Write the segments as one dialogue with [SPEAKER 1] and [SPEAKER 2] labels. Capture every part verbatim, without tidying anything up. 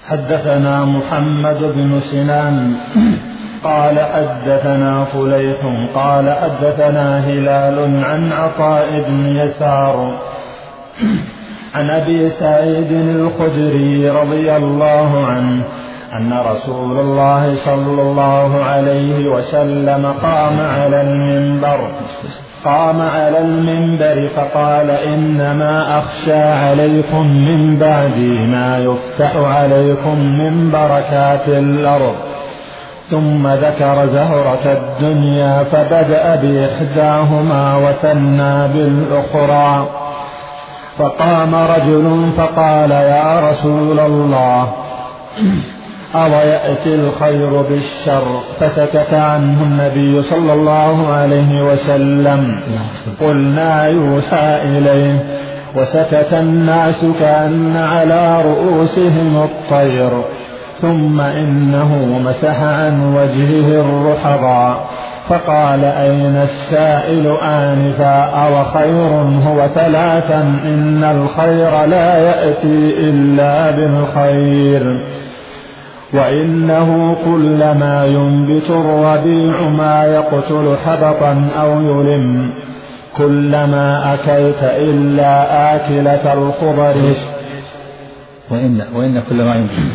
[SPEAKER 1] حدثنا محمد بن سنان قال حدثنا فليح قال حدثنا هلال عن عطاء بن يسار عن أبي سعيد الخدري رضي الله عنه أن رسول الله صلى الله عليه وسلم قام على المنبر قام على المنبر فقال إنما أخشى عليكم من بعدي ما يفتح عليكم من بركات الأرض. ثم ذكر زهرة الدنيا فبدأ بإحداهما وثنى بالأخرى. فقام رجل فقال يا رسول الله أو يأتي الخير بالشر؟ فسكت عنه النبي صلى الله عليه وسلم. قلنا يوحى إليه. وسكت الناس كأن على رؤوسهم الطير. ثم إنه مسح عن وجهه الرحضا فقال أين السائل آنفا؟ أو خير هو ثلاثا إن الخير لا يأتي إلا بالخير. وإنه كلما ينبت الربيع ما يقتل حبطا أو يلم كلما أكلت إلا آكلة الخضر.
[SPEAKER 2] وإن وإن كلما ينبت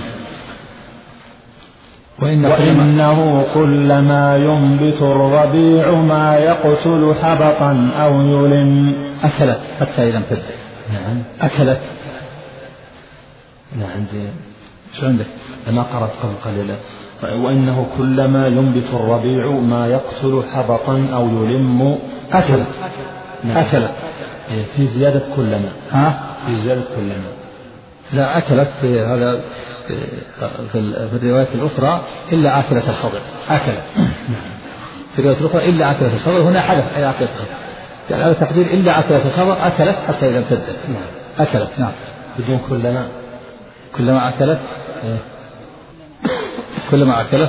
[SPEAKER 1] وإن وإنه كلما ينبت الربيع ما يقتل حبطا أو يلم.
[SPEAKER 2] أكلت حتى إذا امتدت.
[SPEAKER 1] نعم
[SPEAKER 2] أكلت.
[SPEAKER 1] لا عندي
[SPEAKER 2] شو عندك؟
[SPEAKER 1] أنا قرأت قبل قليلا وإنه كلما ينبت الربيع ما يقتل حبطا أو يلم.
[SPEAKER 2] أكلت.
[SPEAKER 1] نعم.
[SPEAKER 2] أكلت
[SPEAKER 1] في زيادة كلما.
[SPEAKER 2] ها؟
[SPEAKER 1] في زيادة كلما.
[SPEAKER 2] لا أكلت في هذا في الرواية الأخرى إلا آكلة الخضر. أكلت في الرواية الأخرى إلا آكلة الخضر. هنا حدث أي آكلة الخضر يعني هذا تقدير إلا آكلة الخضر. أكلت حتى إذا امتدت.
[SPEAKER 1] نعم.
[SPEAKER 2] أكلت. نعم
[SPEAKER 1] بدون كلما.
[SPEAKER 2] كلما أكلت
[SPEAKER 1] إيه؟
[SPEAKER 2] كلما أكلت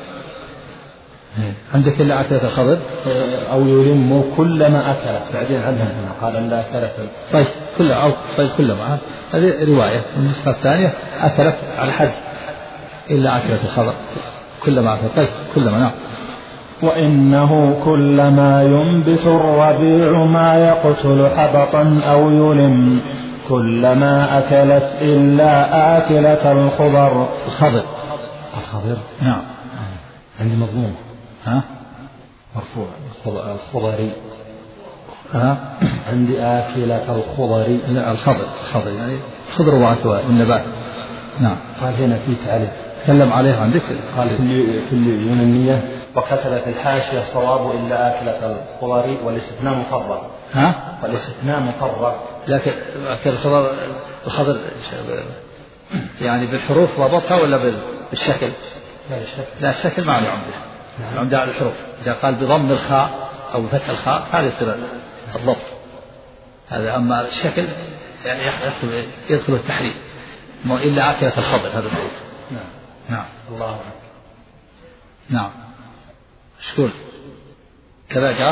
[SPEAKER 2] عندك إلا أكلت الخضر
[SPEAKER 1] أو يلم كلما أكلت بعدين عنها هنا قال إلا أكلت.
[SPEAKER 2] طيب كل أو طيب كلما هذه رواية. النسخة الثانية أكلت على حد إلا أكلت الخضر كلما أكلت. طيب كلما. نعم.
[SPEAKER 1] وإنه كلما ينبت الربيع ما يقتل حبطا أو يلم كلما أكلت إلا آكلة الخضر.
[SPEAKER 2] الخضر.
[SPEAKER 1] الخضر.
[SPEAKER 2] نعم.
[SPEAKER 1] عندي مضموم.
[SPEAKER 2] ها
[SPEAKER 1] مرفوع الخضري.
[SPEAKER 2] ها
[SPEAKER 1] عندي آكلة الخضري.
[SPEAKER 2] لا الخضر. الخضر يعني خضر وعثوى النبات. نعم.
[SPEAKER 1] قال هنا في تعريف
[SPEAKER 2] تكلم عليه عندك.
[SPEAKER 1] قال في اليونانية وكتب في الحاشية صواب إلا آكلة الخضري والاستثناء مفرغ.
[SPEAKER 2] ها
[SPEAKER 1] والاستثناء مفرغ.
[SPEAKER 2] لكن أكل الخضر الخضر يعني بالحروف ضبطها ولا بالشكل؟
[SPEAKER 1] لا الشكل.
[SPEAKER 2] لا الشكل ما عنده عمده.
[SPEAKER 1] نعم.
[SPEAKER 2] عمده على الحروف. إذا قال بضم الخاء أو بفتح الخاء هذا يصير الضبط هذا. أما الشكل يعني يحصل يدخل التحريف إلا آكلة الخضر هذا الضبط.
[SPEAKER 1] نعم.
[SPEAKER 2] نعم.
[SPEAKER 1] الله أعلم.
[SPEAKER 2] نعم. شكون كذا قال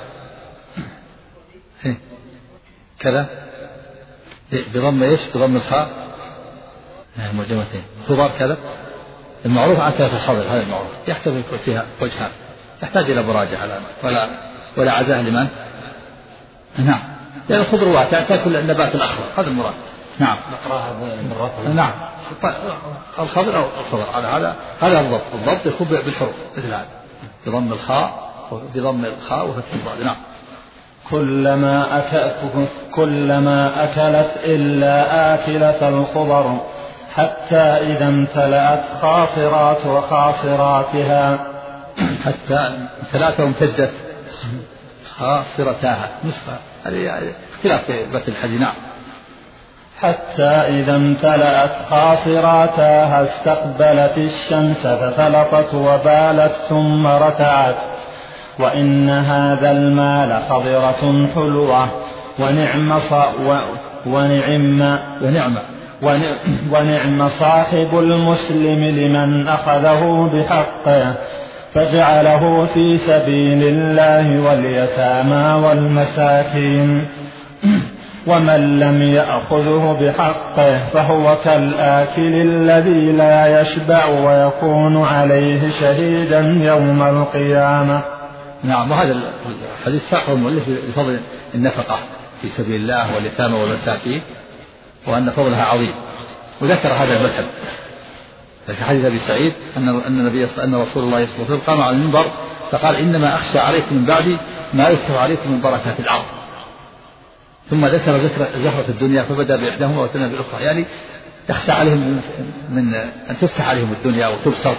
[SPEAKER 2] إيه؟ كذا بضم إيش؟ بضم الخاء معجمتين خضار كذا. المعروف آكلة الخضر هذا المعروف يحتمل فيها وجهان يحتاج إلى مراجعة الآن ولا ولا عزاء لمن. نعم يعني الخضر واحد تأكل النبات الأخضر هذا المراد. نعم.
[SPEAKER 1] نقراها مرات.
[SPEAKER 2] نعم. الخضر أو الخضر هذا هذا هذا الضبط. الضبط يكون بالحروف مثل هذا بضم الخاء بضم الخاء وفتح الضاد. نعم.
[SPEAKER 1] كلما أكلت كلما أكلت إلا آكلة الخضر حتى إذا امتلأت خاصرات وخاصراتها.
[SPEAKER 2] حتى امتلأت وامتدت خاصرتها نسخة هذه اختلاف في بث الحديث. نعم.
[SPEAKER 1] حتى إذا امتلأت خاصراتها استقبلت الشمس ففلطت وبالت ثم رتعت. وإن هذا المال خضرة حلوة ونعم ونعم
[SPEAKER 2] ونعم
[SPEAKER 1] ونعم صاحب المسلم لمن أخذه بحقه فجعله في سبيل الله واليتامى والمساكين ومن لم يأخذه بحقه فهو كالآكل الذي لا يشبع ويكون عليه شهيدا يوم القيامة.
[SPEAKER 2] نعم. وهذا الحديث ساقه المؤلف بفضل النفقة في سبيل الله واليتامى والمساكين وأن فضلها عظيم، وذكر هذا المثل في حديث أبي سعيد أن النبي أن رسول الله صلى الله عليه وسلم قام على المنبر فقال إنما أخشى عليكم من بعدي ما يفتح عليكم من بركات الأرض، ثم ذكر زهرة الدنيا فبدأ بإحداهما وثنى بالأخرى، يعني يخشى عليهم من أن تفتح عليهم الدنيا وتبسط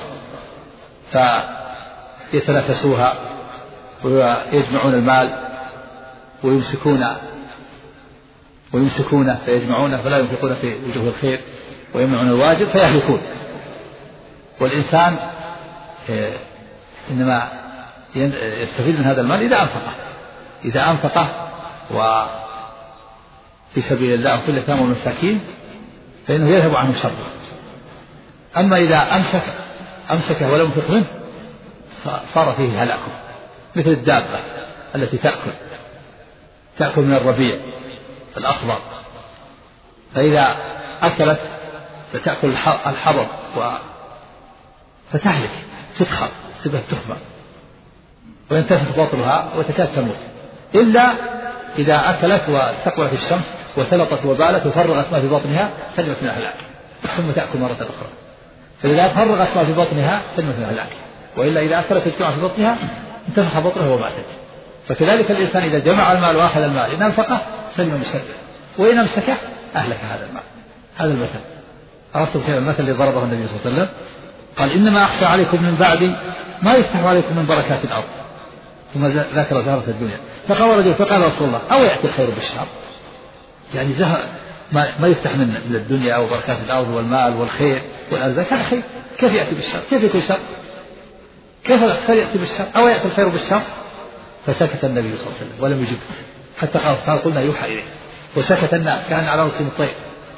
[SPEAKER 2] فيتنافسوها ويجمعون المال ويمسكون ويمسكونه فيجمعونه فلا ينفقون في وجوه الخير ويمنعون الواجب فيهلكون. والإنسان إنما يستفيد من هذا المال إذا أنفقه إذا أنفقه وفي سبيل الله وفي اليتامى والمساكين فإنه يذهب عنه شره. أما إذا أمسك أمسكه ولم ينفق منه صار فيه هلاكه، مثل الدابة التي تأكل تأكل من الربيع الأخضر، فإذا أكلت فتأكل الحبط فتهلك تدخل تبقى تخمر وينتفخ بطنها وتكاد تموت، إلا إذا أكلت واستقبلت الشمس وثلطت وبالت وفرغت ما في بطنها سلمت من الهلاك ثم تأكل مرة أخرى. فإذا فرغت ما في بطنها سلمت من الهلاك، وإلا إذا أكلت الجمع في بطنها انتفخ بطنها وماتت. فكذلك الإنسان إذا جمع المال وأخذ المال إن أنفقه سلم من شره وإن أمسكه أهلك هذا المال. هذا المثل عرفتم كيف المثل اللي ضربه النبي صلى الله عليه وسلم؟ قال إنما أخشى عليكم من بعدي ما يفتح عليكم من بركات الأرض، ثم ذكر زهرة الدنيا. فقال رجل فقال رسول الله أو يأتي الخير بالشر، يعني زهر ما, ما يفتح من, من الدنيا أو بركات الأرض والمال والخير والأرزاق هذا خير، كيف يأتي بالشر؟ كيف يكون شر؟ كيف الخير يأتي بالشر؟ أو يأتي الخير بالشر؟ فسكت النبي صلى الله عليه وسلم ولم يجب حتى قال قلنا يوحى إليه، وسكت الناس كان على رؤوسهم الطير،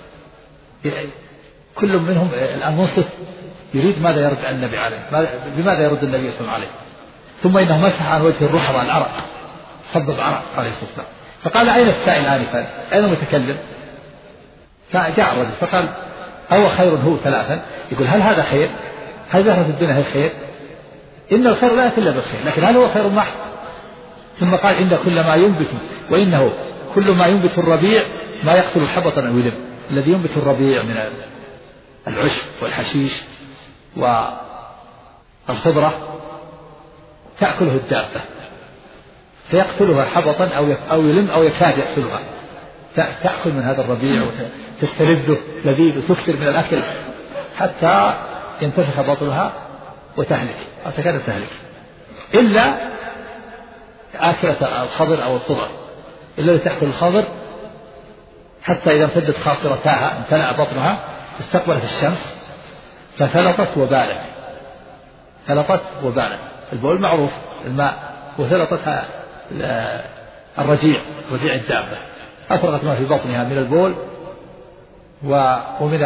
[SPEAKER 2] كل منهم الآن منصف يريد ماذا يرد النبي عليه، بماذا يرد النبي صلى الله عليه وسلم. ثم إنه مسح عن وجه الرحى العرق، صبب عرق عليه الصلاة والسلام. فقال أين السائل آنفا؟ أين المتكلم؟ فجاء الرجل فقال أو خير هو ثلاثا، يقول هل هذا خير؟ هل زهرة الدنيا هي خير؟ إن الخير لا يأتي إلا بالخير، لكن هل هو خير محض؟ ثم قال إن كل ما ينبت وإنه كل ما ينبت الربيع ما يقتل حبطا أو يلم. الذي ينبت الربيع من العشب والحشيش والخضرة تأكله الدابة فيقتلها حبطا أو يلم أو يكاد يقتلها، تأكل من هذا الربيع وتستلذه لذيذ وتكثر من الأكل حتى ينتفخ بطنها وتهلك أو تكاد تهلك، إلا آكلة الخضر أو الخضر، إلا اللي تأكل الخضر حتى إذا امتدت خاصرتها امتلأ بطنها استقبلت الشمس فثلطت وبالت. ثلطت وبالت، البول معروف الماء، وثلطتها الرجيع رجيع الدابة، أفرغت ما في بطنها من البول ومن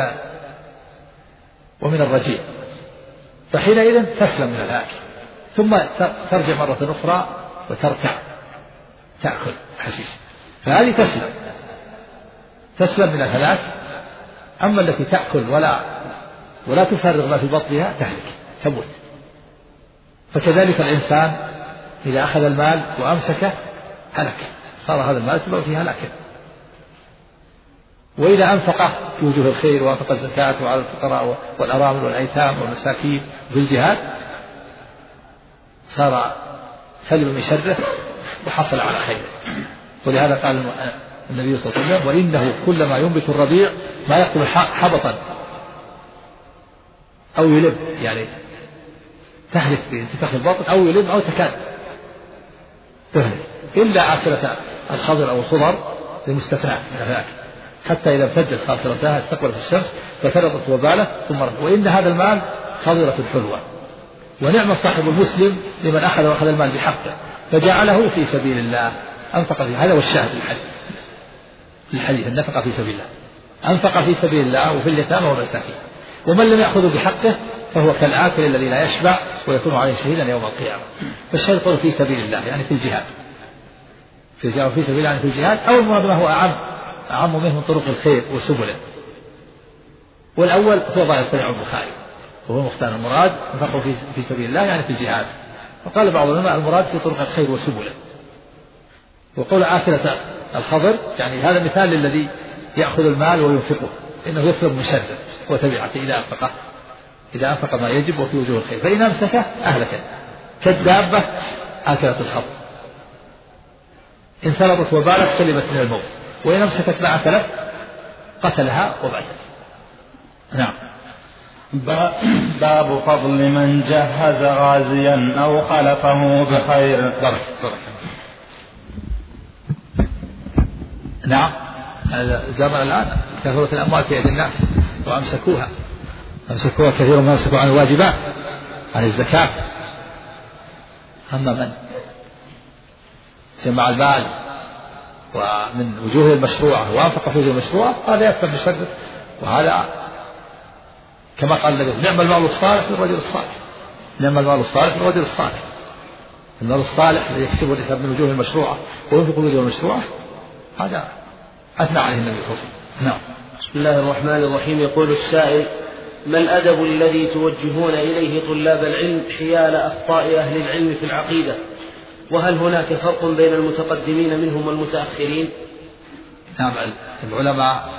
[SPEAKER 2] ومن الرجيع، فحينئذ تسلم من الأكل ثم ترجع مرة أخرى وترتع تأكل حشيش، فهذه تسلم تسلم من الهلاك. أما التي تأكل ولا ولا تفرغ ما في بطنها تهلك تموت. فكذلك الإنسان إذا أخذ المال وأمسكه هلك، صار هذا المال سبب فيه هلاكه. وإذا أنفقه في وجوه الخير وأنفق الزكاة وعلى الفقراء والأرامل والأيتام والمساكين بالجهاد صار سلم من شره وحصل على خيره. ولهذا قال النبي صلى الله عليه وسلم وإنه كلما ينبت الربيع ما يقتل حبطا أو يلم، يعني تهلك بانتفاخ الباطن أو يلم أو تكاد تهلك، إلا آكلة الخضر أو الخضر للمستثناء من الهلاك حتى إذا امتدت خاصرتها استقبلت الشمس فثلطت وبالت ثم رد. وإن هذا المال خضرة حلوة، ونعم صاحب المسلم لمن أخذ وأخذ المال بحقه فجعله في سبيل الله أنفق فيه. هذا هو الشاهد الحديث الحديث النفقة في سبيل الله، أنفق في سبيل الله وفي اليتامى والمساكين. ومن لم يأخذ بحقه فهو كالآكل الذي لا يشبع ويكون عليه شهيدا يوم القيامة. فالشاهد يقول في سبيل الله يعني في الجهاد، في في سبيل الله يعني في الجهاد، أو المراد ما هو أعم أعم منه من طرق الخير وسبله. والأول هو ظاهر صحيح البخاري وهو مختار. المراد نفقه في, في سبيل الله يعني في الجهاد. وقال بعض العلماء المراد في طرق الخير وسبله. وقول آخرة الخضر يعني هذا مثال للذي يأخذ المال وينفقه إنه يسلب مشدد وتبعته إذا أنفقه إذا أنفق ما يجب وفي وجوه الخير، فإن أمسكه أهلك كالدابة آكلة الخضر إن ثلبت وبالت سلمت من الموت، وإن أمسكت ما أكلت قتلها وباتت. نعم.
[SPEAKER 1] باب فضل من جهز غازيا أو خلفه بخير.
[SPEAKER 2] بارك بارك. نعم. هذا زمن الآن كثرة الأموال في أيدي الناس وأمسكوها أمسكوها كثير ما أمسكوا عن الواجبات عن الزكاة. أما من جمع المال ومن وجوه المشروعة وأنفق في وجوه المشروعة هذا يكسب بشدة. وهذا كما قال النبي نعم المال الصالح للرجل الصالح. نعم المال الصالح للرجل الصالح. المال الصالح الذي يكسبه الإنسان من وجوه المشروعة وينفق في وجوه المشروعة هذا أثنى عليه النبي صلى الله عليه وسلم. نعم.
[SPEAKER 3] بسم الله الرحمن الرحيم. يقول السائل: ما الأدب الذي توجهون إليه طلاب العلم حيال أخطاء أهل العلم في العقيدة؟ وهل هناك فرق بين المتقدمين منهم والمتأخرين؟
[SPEAKER 2] نعم. العلماء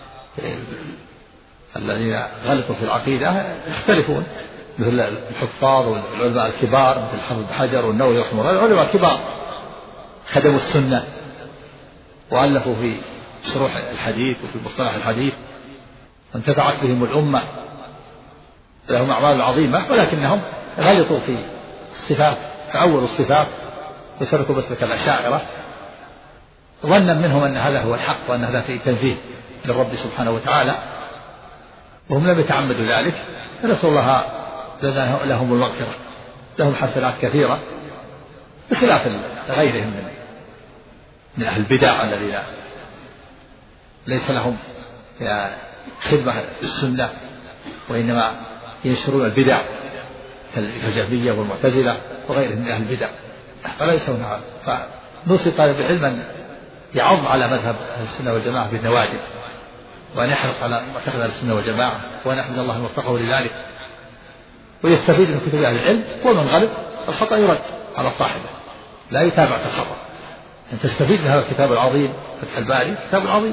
[SPEAKER 2] الذين غلطوا في العقيدة يختلفون مثل الحفاظ والعلماء الكبار مثل حافظ بن حجر والنووي رحمه الله. العلماء الكبار خدموا السنة وألفوا في شروح الحديث وفي مصطلح الحديث وانتفعت بهم الأمة لهم أعمال عظيمة، ولكنهم غلطوا في الصفات فأولوا الصفات وسلكوا مسلك الأشاعرة ظنا منهم أن هذا هو الحق وأن هذا فيه تنزيه للرب سبحانه وتعالى وهم لم يتعمدوا ذلك. فنسأل الله لهم المغفرة. لهم حسنات كثيرة بخلاف غيرهم من من أهل البدع الذين ليس لهم خدمة بالسنة وإنما ينشرون البدع كالجهمية والمعتزلة وغيرهم من أهل البدع فليسوا هذا. فنوصي طالب العلم أن يعض على مذهب السنة والجماعة بالنواجذ وأن يحرص على معتقد السنة والجماعة وأن يحمد الله وفقه لذلك ويستفيد من كتب أهل العلم. ومن غلط الخطأ يرد على صاحبه لا يتابع في الخطأ. أن تستفيد من هذا الكتاب العظيم فتح الباري كتاب عظيم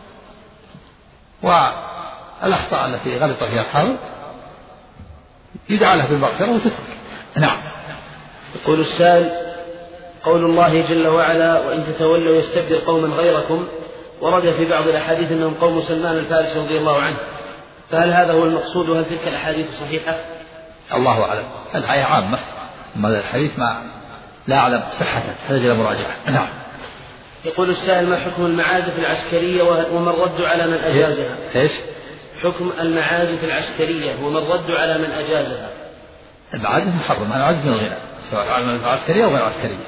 [SPEAKER 2] والأخطاء التي غلط فيها الحافظ يدعى له بالمغفرة وتترك. نعم.
[SPEAKER 3] يقول السائل: قول الله جل وعلا: وإن تتولوا يستبدل قوما غيركم، ورد في بعض الأحاديث أنهم قوم سلمان الفارسي رضي الله عنه، فهل هذا هو المقصود وهل تلك الأحاديث صحيحة؟
[SPEAKER 2] الله أعلم. الآية عامة أما الحديث ما لا أعلم صحته تحتاج إلى مراجعة. نعم.
[SPEAKER 3] يقول السائل: ما حكم المعازف العسكرية ومن رد على من أجازها؟
[SPEAKER 2] إيش؟
[SPEAKER 3] حكم المعازف العسكرية ومن رد على من أجازها.
[SPEAKER 2] المعازف محرمة. المعازف من الغناء سواء عسكرية أو غير عسكرية.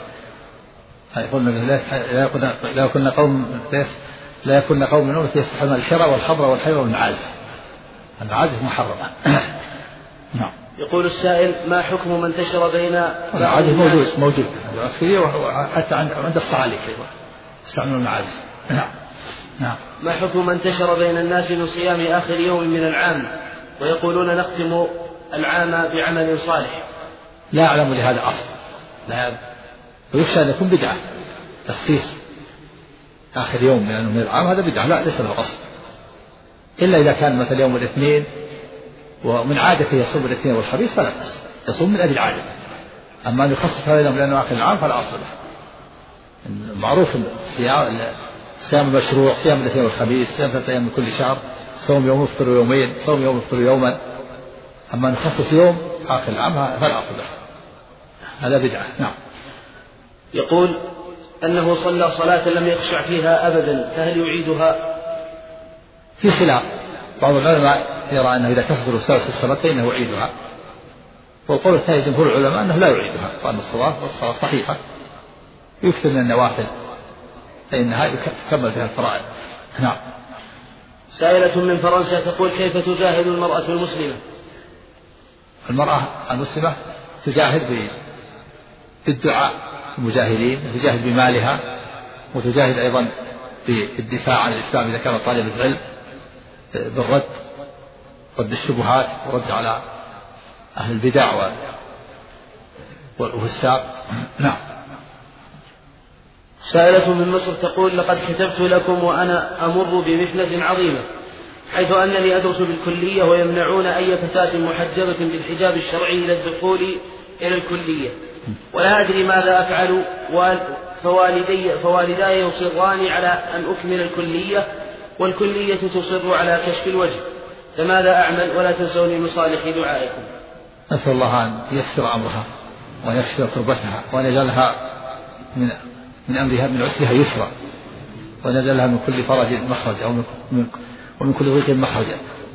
[SPEAKER 2] يقولون لا يكون قوم لا يكون قوم من أمتي يستحلون الشرع والخمر والحير والمعازف. المعازف محرمة. نعم.
[SPEAKER 3] يقول السائل: ما حكم من انتشر بين
[SPEAKER 2] المعازف موجود موجود العسكرية وحتى عند عند الصعاليك يستعملون المعازف. نعم. نعم.
[SPEAKER 3] ما حكم من انتشر بين الناس من صيام آخر يوم من العام ويقولون نختم العام بعمل صالح؟
[SPEAKER 2] لا أعلم لهذا أصل. لا ويخشى أن يكون بدعة تخصيص آخر يوم من العام هذا بدعة لا ليس له أصل إلا إذا كان مثل يوم الاثنين ومن عادته يصوم الاثنين والخميس فلا بأس يصوم من أجل عادة. أما أن يخصص هذا اليوم لأنه آخر العام فلا أصل له. معروف الصيام صيام المشروع صيام الاثنين والخميس صيام ثلاثة أيام من كل شهر صوم يوم يفطر يومين صوم يوم يفطر يوما. أما نخصص يوم آخر العام فلا أصل له هذا بدعة. نعم.
[SPEAKER 3] يقول أنه صلى صلاة لم يخشع فيها أبدا فهل يعيدها؟
[SPEAKER 2] في خلاف. بعض العلماء يرى أنه إذا كفر الأستاذ في الصلاة فإنه يعيدها، والقول الثاني جمهور العلماء أنه لا يعيدها وأن الصلاة والصلاة صحيحة يكثر من النوافل فإنها تكمل بها الفرائض. نعم.
[SPEAKER 3] سائلة من فرنسا تقول: كيف تجاهد المرأة المسلمة؟
[SPEAKER 2] المرأة المسلمة تجاهد بالدعاء المجاهدين وتجاهد بمالها وتجاهد أيضا بالدفاع عن الإسلام إذا كان طالب العلم، بالرد رد الشبهات ورد على أهل البدع والفساق. نعم.
[SPEAKER 3] سائلة من مصر تقول: لقد كتبت لكم وأنا أمر بمحنة عظيمة، حيث أنني أدرس بالكلية ويمنعون أي فتاة محجبة بالحجاب الشرعي إلى الدخول إلى الكلية، ولا أدري ماذا أفعل، فوالدي فوالداي يصران على أن أكمل الكلية، والكلية تصر على كشف الوجه، فماذا أعمل؟ ولا تنسوني من صالح دعائكم.
[SPEAKER 2] نسأل الله أن ييسر أمرها وأن يكسر كربتها وأن يجعلها من من أمرها من عسرها يسرا، وأن يجعلها من كل فرج مخرجا ومن, ومن كل ضيق مخرجا،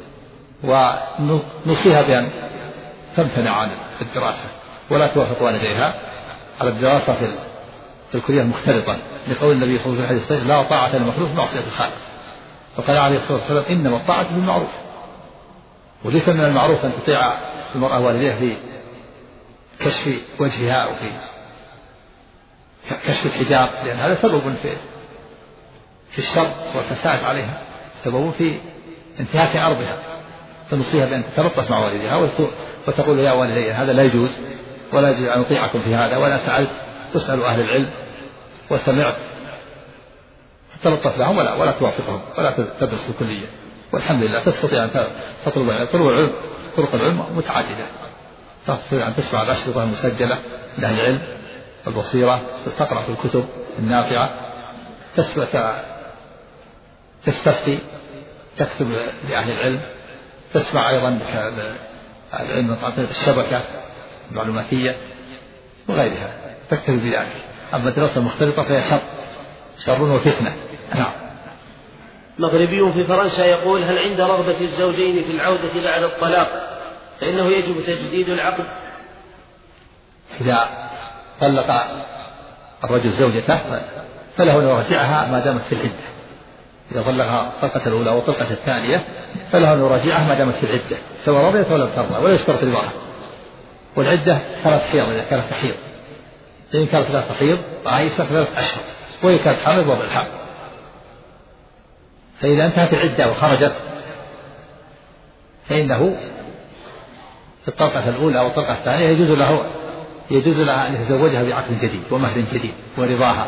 [SPEAKER 2] ونوصيها بأن تمتنع عن الدراسة ولا توافق والديها على الدراسة في الكلية المختلطة، لقول النبي صلى الله عليه وسلم: لا طاعة لمخلوق في معصية الخالق. وقال عليه الصلاة والسلام: إنما الطاعة بالمعروف. وليس من المعروف أن تطيع المرأة والديها في كشف وجهها أو في كشف الحجاب، لأن هذا سبب في في الشر والفساد عليها، سبب في انتهاك عرضها، فنصيها بأن تتلطف مع والديها وتقول: يا والدي هذا لا يجوز، ولا يجوز أن أطيعكم في هذا، ولا سألت واسألوا أهل العلم وسمعت، تتلطف لهم ولا ولا توافقهم ولا تدرس في الكلية. والحمد لله تستطيع أن تطلب العلم، طرق العلم متعددة، تستطيع أن تسمع الأشرطة المسجلة لأهل العلم البصيرة، تقرأ في الكتب النافعة، تستفتي، تكتب لأهل العلم، تسمع أيضا العلم من الشبكة المعلوماتية وغيرها، تكتفي بذلك. أما الدراسة المختلطة فهي شر شر وفتنة. نعم.
[SPEAKER 3] مغربي في فرنسا يقول: هل عند رغبة الزوجين في العودة بعد الطلاق فإنه يجب تجديد العقد؟
[SPEAKER 2] إذا طلق الرجل زوجته فله أن يراجعها ما دامت في العدة. إذا طلقها الطلقة الأولى أو الطلقة الثانية فله أن يراجعها ما دامت في العدة، سواء رضيت ولا ترضى، ولا يشترط رضاها. والعدة ثلاث حيض إذا كانت تحيض، إن كانت لا تحيض عائشة ثلاث أشهر، وإن كانت حامل وضع الحمل. فإذا انتهت العدة وخرجت فإنه في الطلقة الأولى أو الطلقة الثانية يجوز له يجوز لها أن يتزوجها بعقد جديد ومهر جديد ورضاها،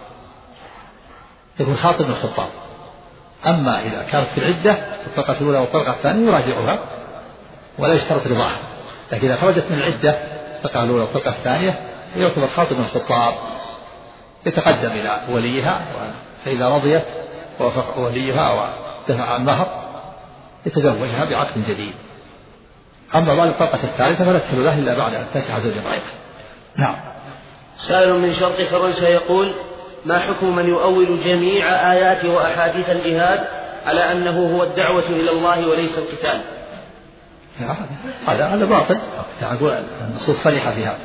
[SPEAKER 2] يكون خاطب من الخطاب. أما إذا كانت في العدة في الطلقة الأولى أو الطلقة الثانية يراجعها ولا يشترط رضاها، لكن إذا خرجت من العدة الطلقة الأولى أو الطلقة الثانية يعتبر خاطب من الخطاب، يتقدم إلى وليها، فإذا رضيت ووافق وليها ودفع المهر يتزوجها بعقد جديد. أما بعد الطلقة الثالثة فلا تحل له إلا بعد أن تنكح زوجا غيره. نعم.
[SPEAKER 3] سائل من شرق فرنسا يقول: ما حكم من يؤول جميع آيات وأحاديث الجهاد على أنه هو الدعوة إلى الله وليس القتال؟
[SPEAKER 2] هذا هذا باطل، النصوص صريحة فيها،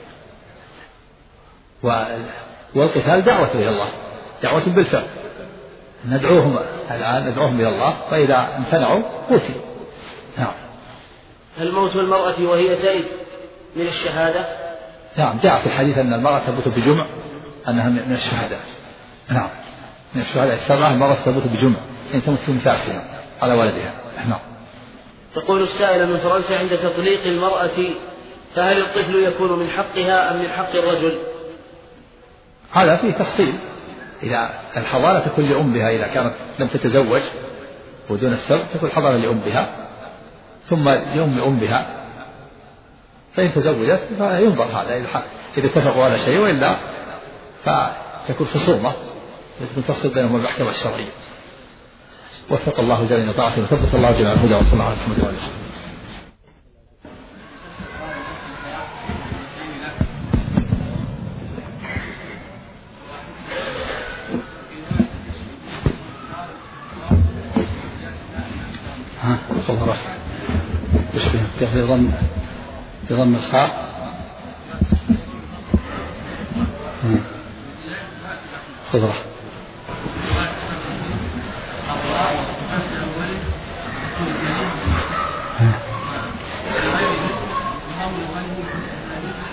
[SPEAKER 2] والقتال دعوة إلى الله، دعوة بالفعل، ندعوهم الآن ندعوهم إلى الله، فإذا امتنعوا قتلوا. نعم.
[SPEAKER 3] هل موت المرأة وهي تلد من الشهادة؟
[SPEAKER 2] نعم، جاء في الحديث أن المرأة تموت بجمع، أنها من الشهادة. نعم، من الشهادة السبعة المرأة تموت بجمع، إن تموت في نفاسها على ولدها. نعم.
[SPEAKER 3] تقول السائلة من فرنسا: عند تطليق المرأة فهل الطفل يكون من حقها أم من حق الرجل؟
[SPEAKER 2] هذا فيه تفصيل. إذا الحضانة تكون لأمها، إذا كانت لم تتزوج ودون السبب تكون حضانة لأمها، ثم لأم أمها، فإن تزوجت فينظر هذا إذا اتفقوا على شيء، وإلا فتكون خصومة يجب تفصل بينهم المحكمة الشرعية. وفق الله جل طاعته وثبت الله جل الهدى وصلى الله عليه وسلم. ها خبره ايش فيه في ضم في ضم الخاء خضره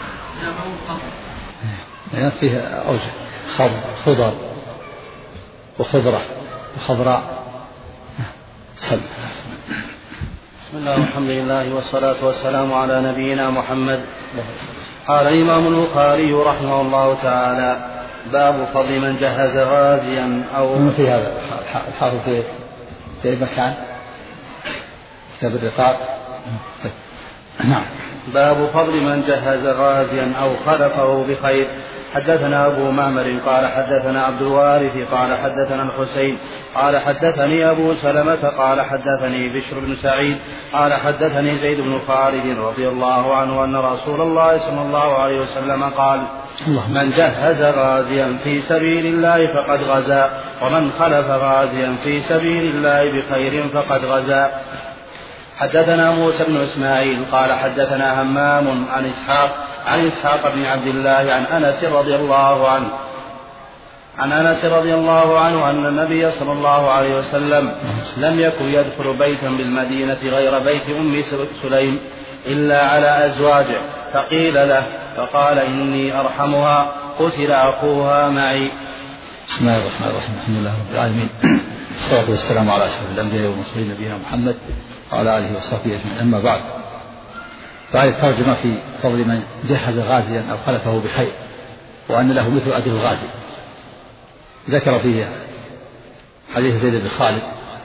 [SPEAKER 2] يعني فيه أوجه خضر خضر وخضرة وخضراء. صل.
[SPEAKER 3] بسم الله والحمد لله والصلاة والسلام على نبينا محمد. قال الإمام البخاري رحمه الله تعالى: باب فضل من جهز غازيا أو
[SPEAKER 2] في هذا الحافظ في في مكان كتاب الرقاق. نعم.
[SPEAKER 3] باب فضل من جهز غازيا أو خلفه بخير. حدثنا أبو معمر قال حدثنا عبد الوارث قال حدثنا الحسين قال حدثني أبو سلمة قال حدثني بشر بن سعيد قال حدثني زيد بن خالد رضي الله عنه أن رسول الله صلى الله عليه وسلم قال: من جهز غازيا في سبيل الله فقد غزا، ومن خلف غازيا في سبيل الله بخير فقد غزا. حدثنا موسى بن إسماعيل قال حدثنا همام عن إسحاق عن إسحاق بن عبد الله عن أنس رضي الله عنه عن أنس رضي الله عنه أن النبي صلى الله عليه وسلم لم يكن يدخل بيتا بالمدينة غير بيت أم سليم إلا على أزواجه، فقيل له فقال: إني أرحمها، قتل أخوها معي.
[SPEAKER 2] بسم الله الرحمن الرحيم. الحمد لله رب العالمين، والصلاة والسلام على أشرف الأنبياء والمرسلين نبينا محمد وعلى آله وصحبه أجمعين. أما بعد، فهذه الترجمة في فضل من جهز غازيا أو خلفه بخير، وأن له مثل أجر الغازي. ذكر فيه حديث زيد بن خالد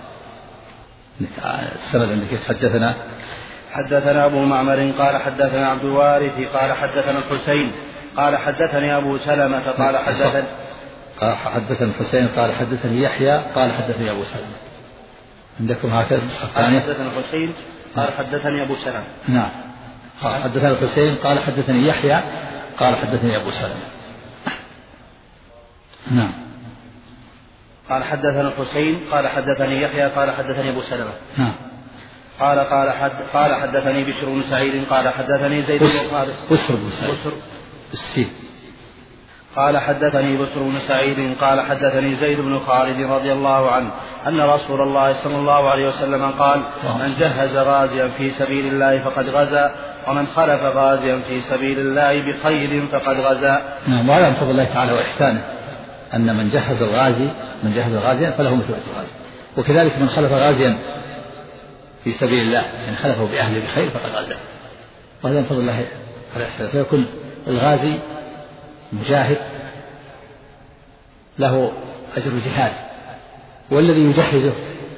[SPEAKER 2] السند الذي حدثنا
[SPEAKER 3] حدثنا أبو معمر قال حدثنا عبد الوارث قال حدثنا الحسين قال حدثني أبو سلمة قال حدثني
[SPEAKER 2] حدثنا الحسين قال حدثني يحيى قال حدثني أبو سلمة. عندكم هكذا؟
[SPEAKER 3] قال حدثنا الحسين قال حدثني أبو سلمة.
[SPEAKER 2] نعم. حدثنا الحسين قال حدثني يحيى قال حدثني أبو سلمة. نعم.
[SPEAKER 3] قال حدثنا الحسين قال حدثني يحيى قال حدثني أبو سلمة.
[SPEAKER 2] نعم.
[SPEAKER 3] قال قال حد قال حدثني بشر بن سعيد قال حدثني زيد بن خالد.
[SPEAKER 2] بشر بن سعيد.
[SPEAKER 3] بشر
[SPEAKER 2] السين.
[SPEAKER 3] قال حدثني بشر بن سعيد قال حدثني زيد بن خالد رضي الله عنه أن رسول الله صلى الله عليه وسلم قال: من جهز غازيا في سبيل الله فقد غزا، ومن خلف غازيا في سبيل الله بخير فقد غزا.
[SPEAKER 2] نعم. وهذا من فضل الله تعالى وإحسانه، أن من جهز الغازي من جهز غازيا فله مثل أجر الغازي، وكذلك من خلف غازيا في سبيل الله إن خلفه بأهله بخير فقد غزا. وهذا من فضل الله على إحسانه، فيكون الغازي مجاهد له أجر الجهاد، والذي يجهزه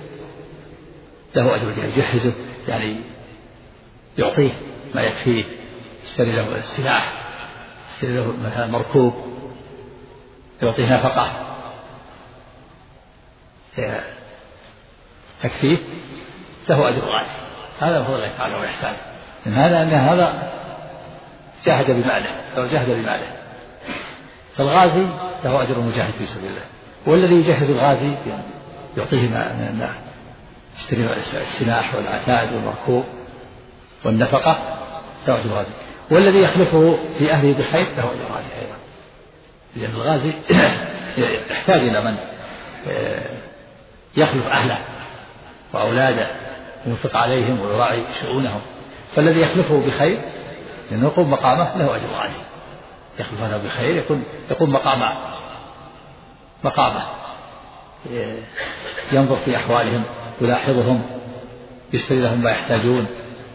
[SPEAKER 2] له أجر الجهاد، يجهزه يعني يعطيه ما يكفيه، يشتري له السلاح، يشتري له مثلا مركوب، يعطيه نفقة تكفيه، له أجر الغازي. هذا هو الله تعالى وإحسانه. من هذا أن هذا جاهد بماله، لو جاهد بماله، فالغازي له أجر المجاهد في سبيل الله، والذي يجهز الغازي يعطيه ما يشتري السلاح والعتاد والمركوب والنفقة، له أجر الغازي، والذي يخلفه في أهله بخير له أجر الغازي أيضا، لأن الغازي يحتاج إلى من يخلف أهله وأولاده وينفق عليهم ويراعي شؤونهم، فالذي يخلفه بخير لأنه يقوم مقامه له أجر الغازي، يخلف هذا بخير يكون يقوم مقامه مقامه ينظر في أحوالهم، يلاحظهم، يشتري لهم ما يحتاجون،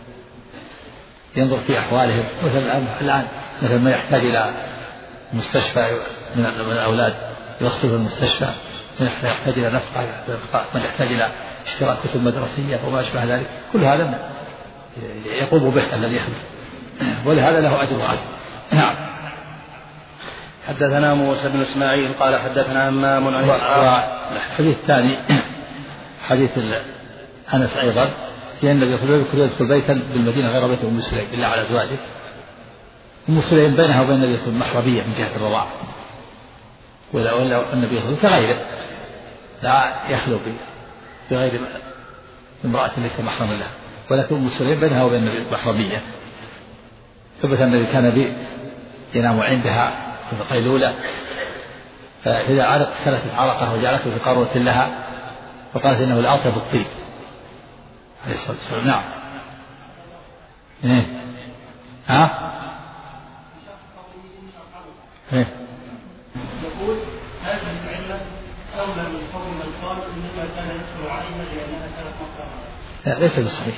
[SPEAKER 2] ينظر في أحوالهم. مثلا الآن مثلا ما يحتاج إلى مستشفى من الأولاد يوصله المستشفى، من يحتاج إلى نفقة، من يحتاج إلى اشتراك كتب مدرسية وما أشبه ذلك، كل هذا يقوم به الذي يخلف، ولهذا له أجر غازي. نعم.
[SPEAKER 3] حدثنا موسى بن إسماعيل قال حدثنا همام عن إسحاق.
[SPEAKER 2] الحديث الثاني حديث أنس أيضا، في النبي صلى الله عليه وسلم يدخل بيتا بالمدينة غير بيت أم سليم إلا على أزواجه. أم سليم بينها وبين النبي صلى الله عليه وسلم محرمية من جهة الرضاعة، ولا ولا النبي صلى الله عليه وسلم كغيره لا يخلو بغير امرأة ليس محرما لها، ولكن أم سليم بينها وبين النبي محرمية. ثبت النبي كان بي ينام عندها في القيلولة، فإذا عرق سلت عرقه وجعلته في قارورة لها، فقالت إنه لأطيب الطيب عليه الصلاة والسلام. نعم. إيه؟ ها؟ إيه؟
[SPEAKER 4] يقول هذه العلة أولى من
[SPEAKER 2] ليس بصحيح،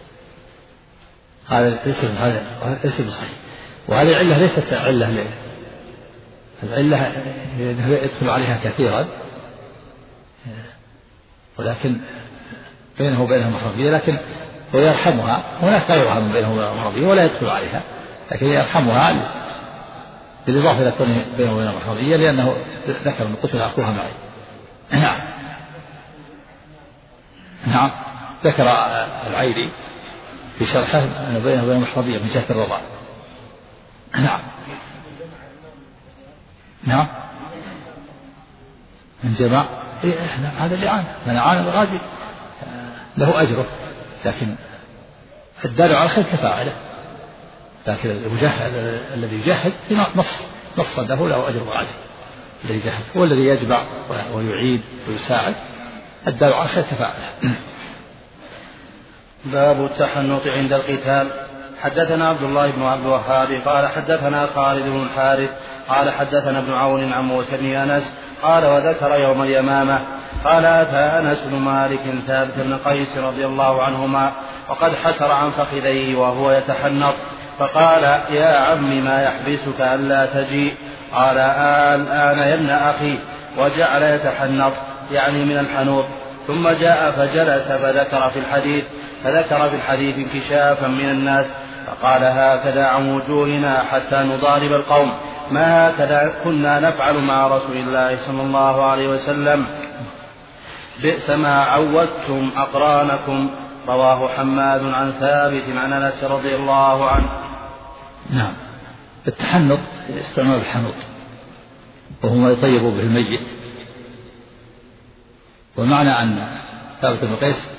[SPEAKER 2] هذا ليس هذا ليس بصحيح. وهذه العلة ليست علة ليه. العلة يدخل عليها كثيرا ولكن بينه وبينها محرمية، لكن ويرحمها. هناك غيرها من بينه وبينها محرمية ولا يدخل عليها، لكن يرحمها بالإضافة إلى كونه بينه وبينها محرمية، لأنه ذكر أن قتل أخوها معي. نعم نعم ذكر العيري في شرحه أن بينه وبينها محرمية من جهة الرضا. نعم نعم من جماع إيه هذا اللي عانى من عانى الغازي له أجره، لكن الدال على الخير كفاعله، لكن الذي يجهز في نص نص له له أجر الغازي. الذي يجهز هو الذي يجمع ويعيد ويساعد، الدال على الخير كفاعله.
[SPEAKER 3] باب التحنط عند القتال. حدثنا عبد الله بن عبد الوهاب قال حدثنا خالد بن الحارث قال حدثنا ابن عون عن موسى بن أنس قال وذكر يوم اليمامة قال أتى أنس بن مالك ثابت بن قيس رضي الله عنهما وقد حسر عن فخذيه وهو يتحنط، فقال يا عم ما يحبسك ألا تجيء؟ قال الآن يا ابن أخي، وجعل يتحنط يعني من الحنوط. ثم جاء فجلس فذكر في الحديث فذكر في الحديث انكشافا من الناس، فقال هكذا عن وجوهنا حتى نضارب القوم، ما هكذا كنا نفعل مع رسول الله صلى الله عليه وسلم، بئس ما عودتم أقرانكم. رواه حماد عن ثابت عن أنس رضي الله عنه.
[SPEAKER 2] نعم التحنط استعمال الحنوط وهو ما يطيب به الميت، ومعنى أن ثابت بن قيس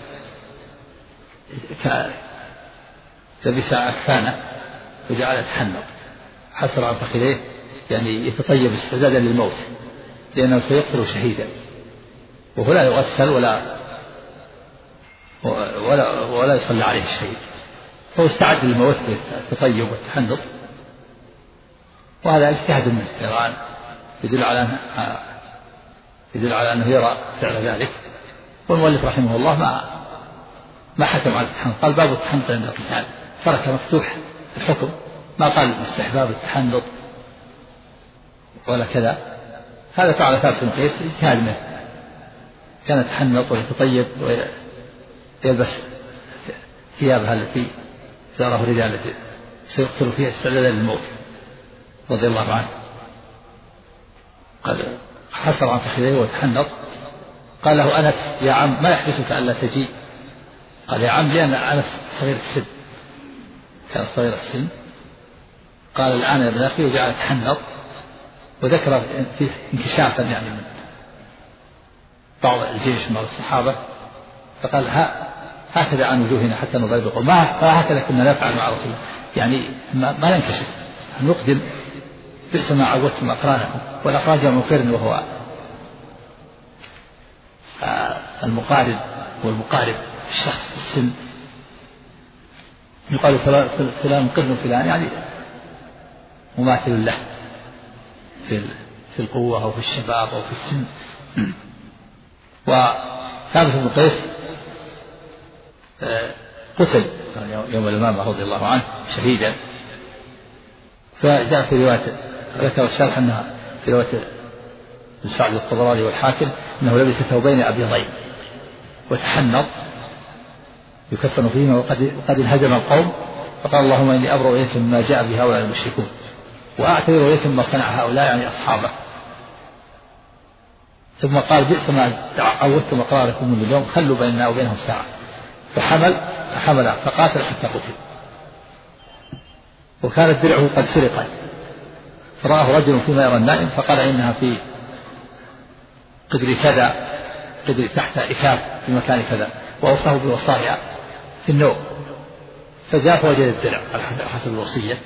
[SPEAKER 2] لبس أكفانه وجعل يتحنط حسر عن فخذيه، يعني يتطيب استعدادا للموت، لأنه سيقتل شهيدا وهو لا يغسل ولا ولا ولا يصلى عليه الشهيد، فهو استعد للموت بالتطيب والتحنط، وهذا اجتهاد منه يرى يدل على يدل على أنه يرى فعل ذلك. والمؤلف رحمه الله ما ما حكم على التحنط، قال باب التحنط عند القتال، ترك مفتوح الحكم، ما قال استحباب التحنط ولا كذا. هذا فعل ثابت بن قيس اجتهاد منه، كان يتحنط ويتطيب ويلبس ثيابها التي زاره الرجال التي سيقتل فيها استعدادا للموت رضي الله عنه. قال حسر عن فخذيه وتحنط، قال له أنس يا عم ما يحبسك ألا تجيء؟ قال يا عم لأن أنس صغير السن، كان صغير السن. قال الآن يا ابن أخي، وجعل يتحنط، وذكر فيه انكشافا يعني من بعض الجيش من الصحابة، فقال ها هكذا عن وجوهنا حتى نضرب القوم، ما هكذا كنا نفعل مع رسول الله، يعني ما, ما ننكشف، نقدم بئس ما عودتم أقرانكم. والأقران جمع قرن وهو المقارب والمقارب الشخص السن، يقال فلان قرن فلان يعني مماثل له في في القوة أو في الشباب أو في السن. وثابت بن قيس قتل يوم اليمامة رضي الله عنه شهيدا، فجاء في رواية ذكر الشارح أنها في رواية سعد الطبراني والحاكم أنه لبس ثوبين أبيضين وتحنط يكفن فيهما وقد وقد انهزم القوم، فقال اللهم إني أبرأ إليكم مما جاء به هؤلاء المشركون وأعتذر إليكم ما صنع هؤلاء يعني أصحابه. ثم قال بئس ما عودتم أقراركم من اليوم، خلوا بيننا وبينهم ساعة. فحمل فحمل فقاتل حتى قتل، وكانت درعه قد سرقت، فرآه رجل فيما يرى النائم فقال إنها في قدر كذا، قدر تحت إكاف في مكان كذا، وأوصاه بوصايا في النوم. فجاء فوجد الدرع على حسب الوصية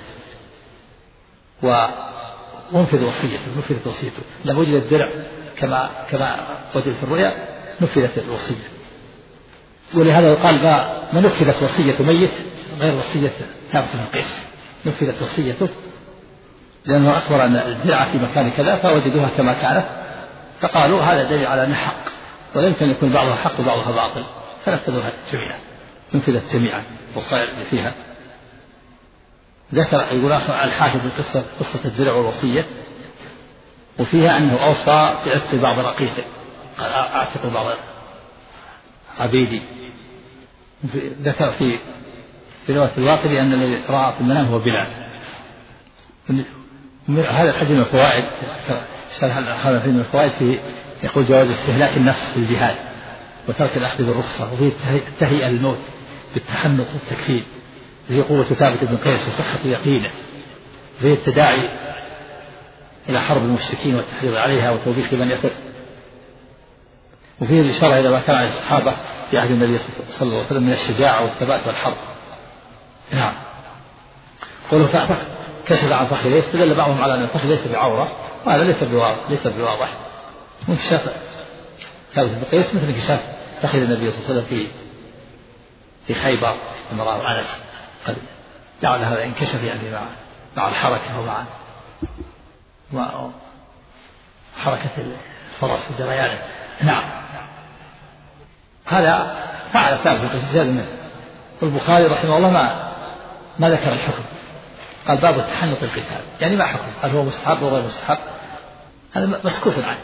[SPEAKER 2] ونفذ وصيته، نفذت وصيته. لما وجد الدرع كما كما وجد في الرؤيا نفذت الوصية. ولهذا يقال ما نفذت وصية ميت غير وصية ثابت بن قيس، نفذت وصيته لأنه أخبر أن الدرع في مكان كذا فوجدوها كما كانت، فقالوا هذا دليل على أنها حق، ولا يمكن أن يكون بعضها حق وبعضها باطل، فنفذوها جميعا. نفذت جميعا والصائر فيها. ذكر يقول الحافظ القصة قصة الدرع والوصية، وفيها أنه أوصى بعتق بعض رقيقه، قال أعتق بعض عبيدي. ذكر في في رواية الواقدي أن الذي رأى في المنام هو بلال. هذا الحديث من الفوائد، شرح هذا الحديث من الفوائد في يقول جواز استهلاك النفس في الجهاد وترك الأخذ بالرخصة، وفيه التهيئة للموت بالتحنط والتكفير، وفيه قوة ثابت بن قيس وصحة يقينه، وفيه التداعي إلى حرب المشركين والتحريض عليها وتوبيخ من يفر، وفيه الإشارة إلى ما كان على الصحابة في عهد النبي صلى الله عليه وسلم من الشجاعة والثبات والحرب. نعم. قوله كشف عن فخذه، استدل بعضهم على أن الفخذ ليس بعورة، وهذا ليس بواضح ليس بواضح وانكشاف ثابت بن قيس مثل انكشاف فخذ النبي صلى الله عليه وسلم في في خيبر لما رأى أنس، قد لعل هذا انكشف يعني مع مع الحركة ومع مع حركة الفرس وجريانه. نعم. هذا فعل ثابت بن قيس زاد منه. والبخاري رحمه الله ما ما ذكر الحكم، قال باب التحنط القتال، يعني ما حكم، هل هو مستحب وغير مستحب؟ هذا مسكوت عنه.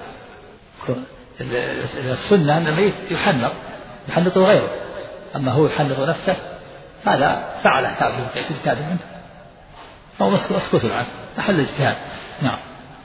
[SPEAKER 2] السنة أن الميت يحنط يحنط غيره، أما هو يحنط نفسه هذا فعله ثابت بن قيس اجتهاد منه، فهو مسكوت عنه محل اجتهاد. نعم.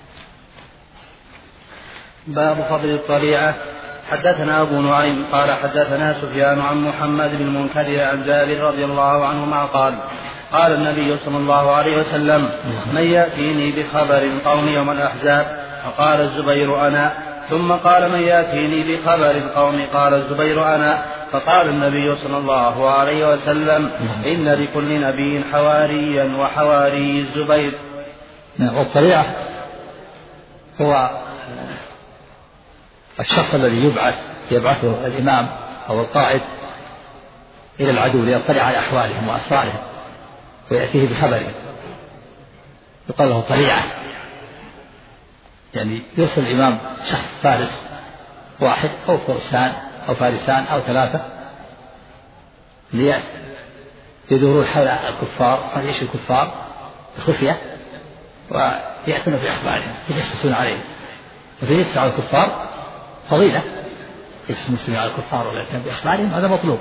[SPEAKER 3] باب فضل الطليعة. حدثنا أبو نعيم قال حدثنا سفيان عن محمد بن المنكدر عن جابر رضي الله عنهما قال قال النبي صلى الله عليه وسلم من يأتيني بخبر القوم يوم الأحزاب؟ فقال الزبير أنا. ثم قال من يأتيني بخبر القوم؟ قال الزبير أنا. فقال النبي صلى الله عليه وسلم إن لكل نبي حواريا وحواري الزبير.
[SPEAKER 2] والطليعة هو الشخص الذي يبعث يبعثه الإمام أو القائد إلى العدو ليطلع على أحوالهم وأسرارهم ويأتيه بخبره، يقال له طليعة. يعني يرسل الإمام شخص فارس واحد أو فرسان أو فارسان أو ثلاثة ليدوروا حول الكفار، قد يعيش الكفار بخفية ويأتون في أخبارهم يجسسون عليهم، وفي على الكفار فضيلة اسم المسلمين على الكفار والإعتناء بأخبارهم، هذا مطلوب.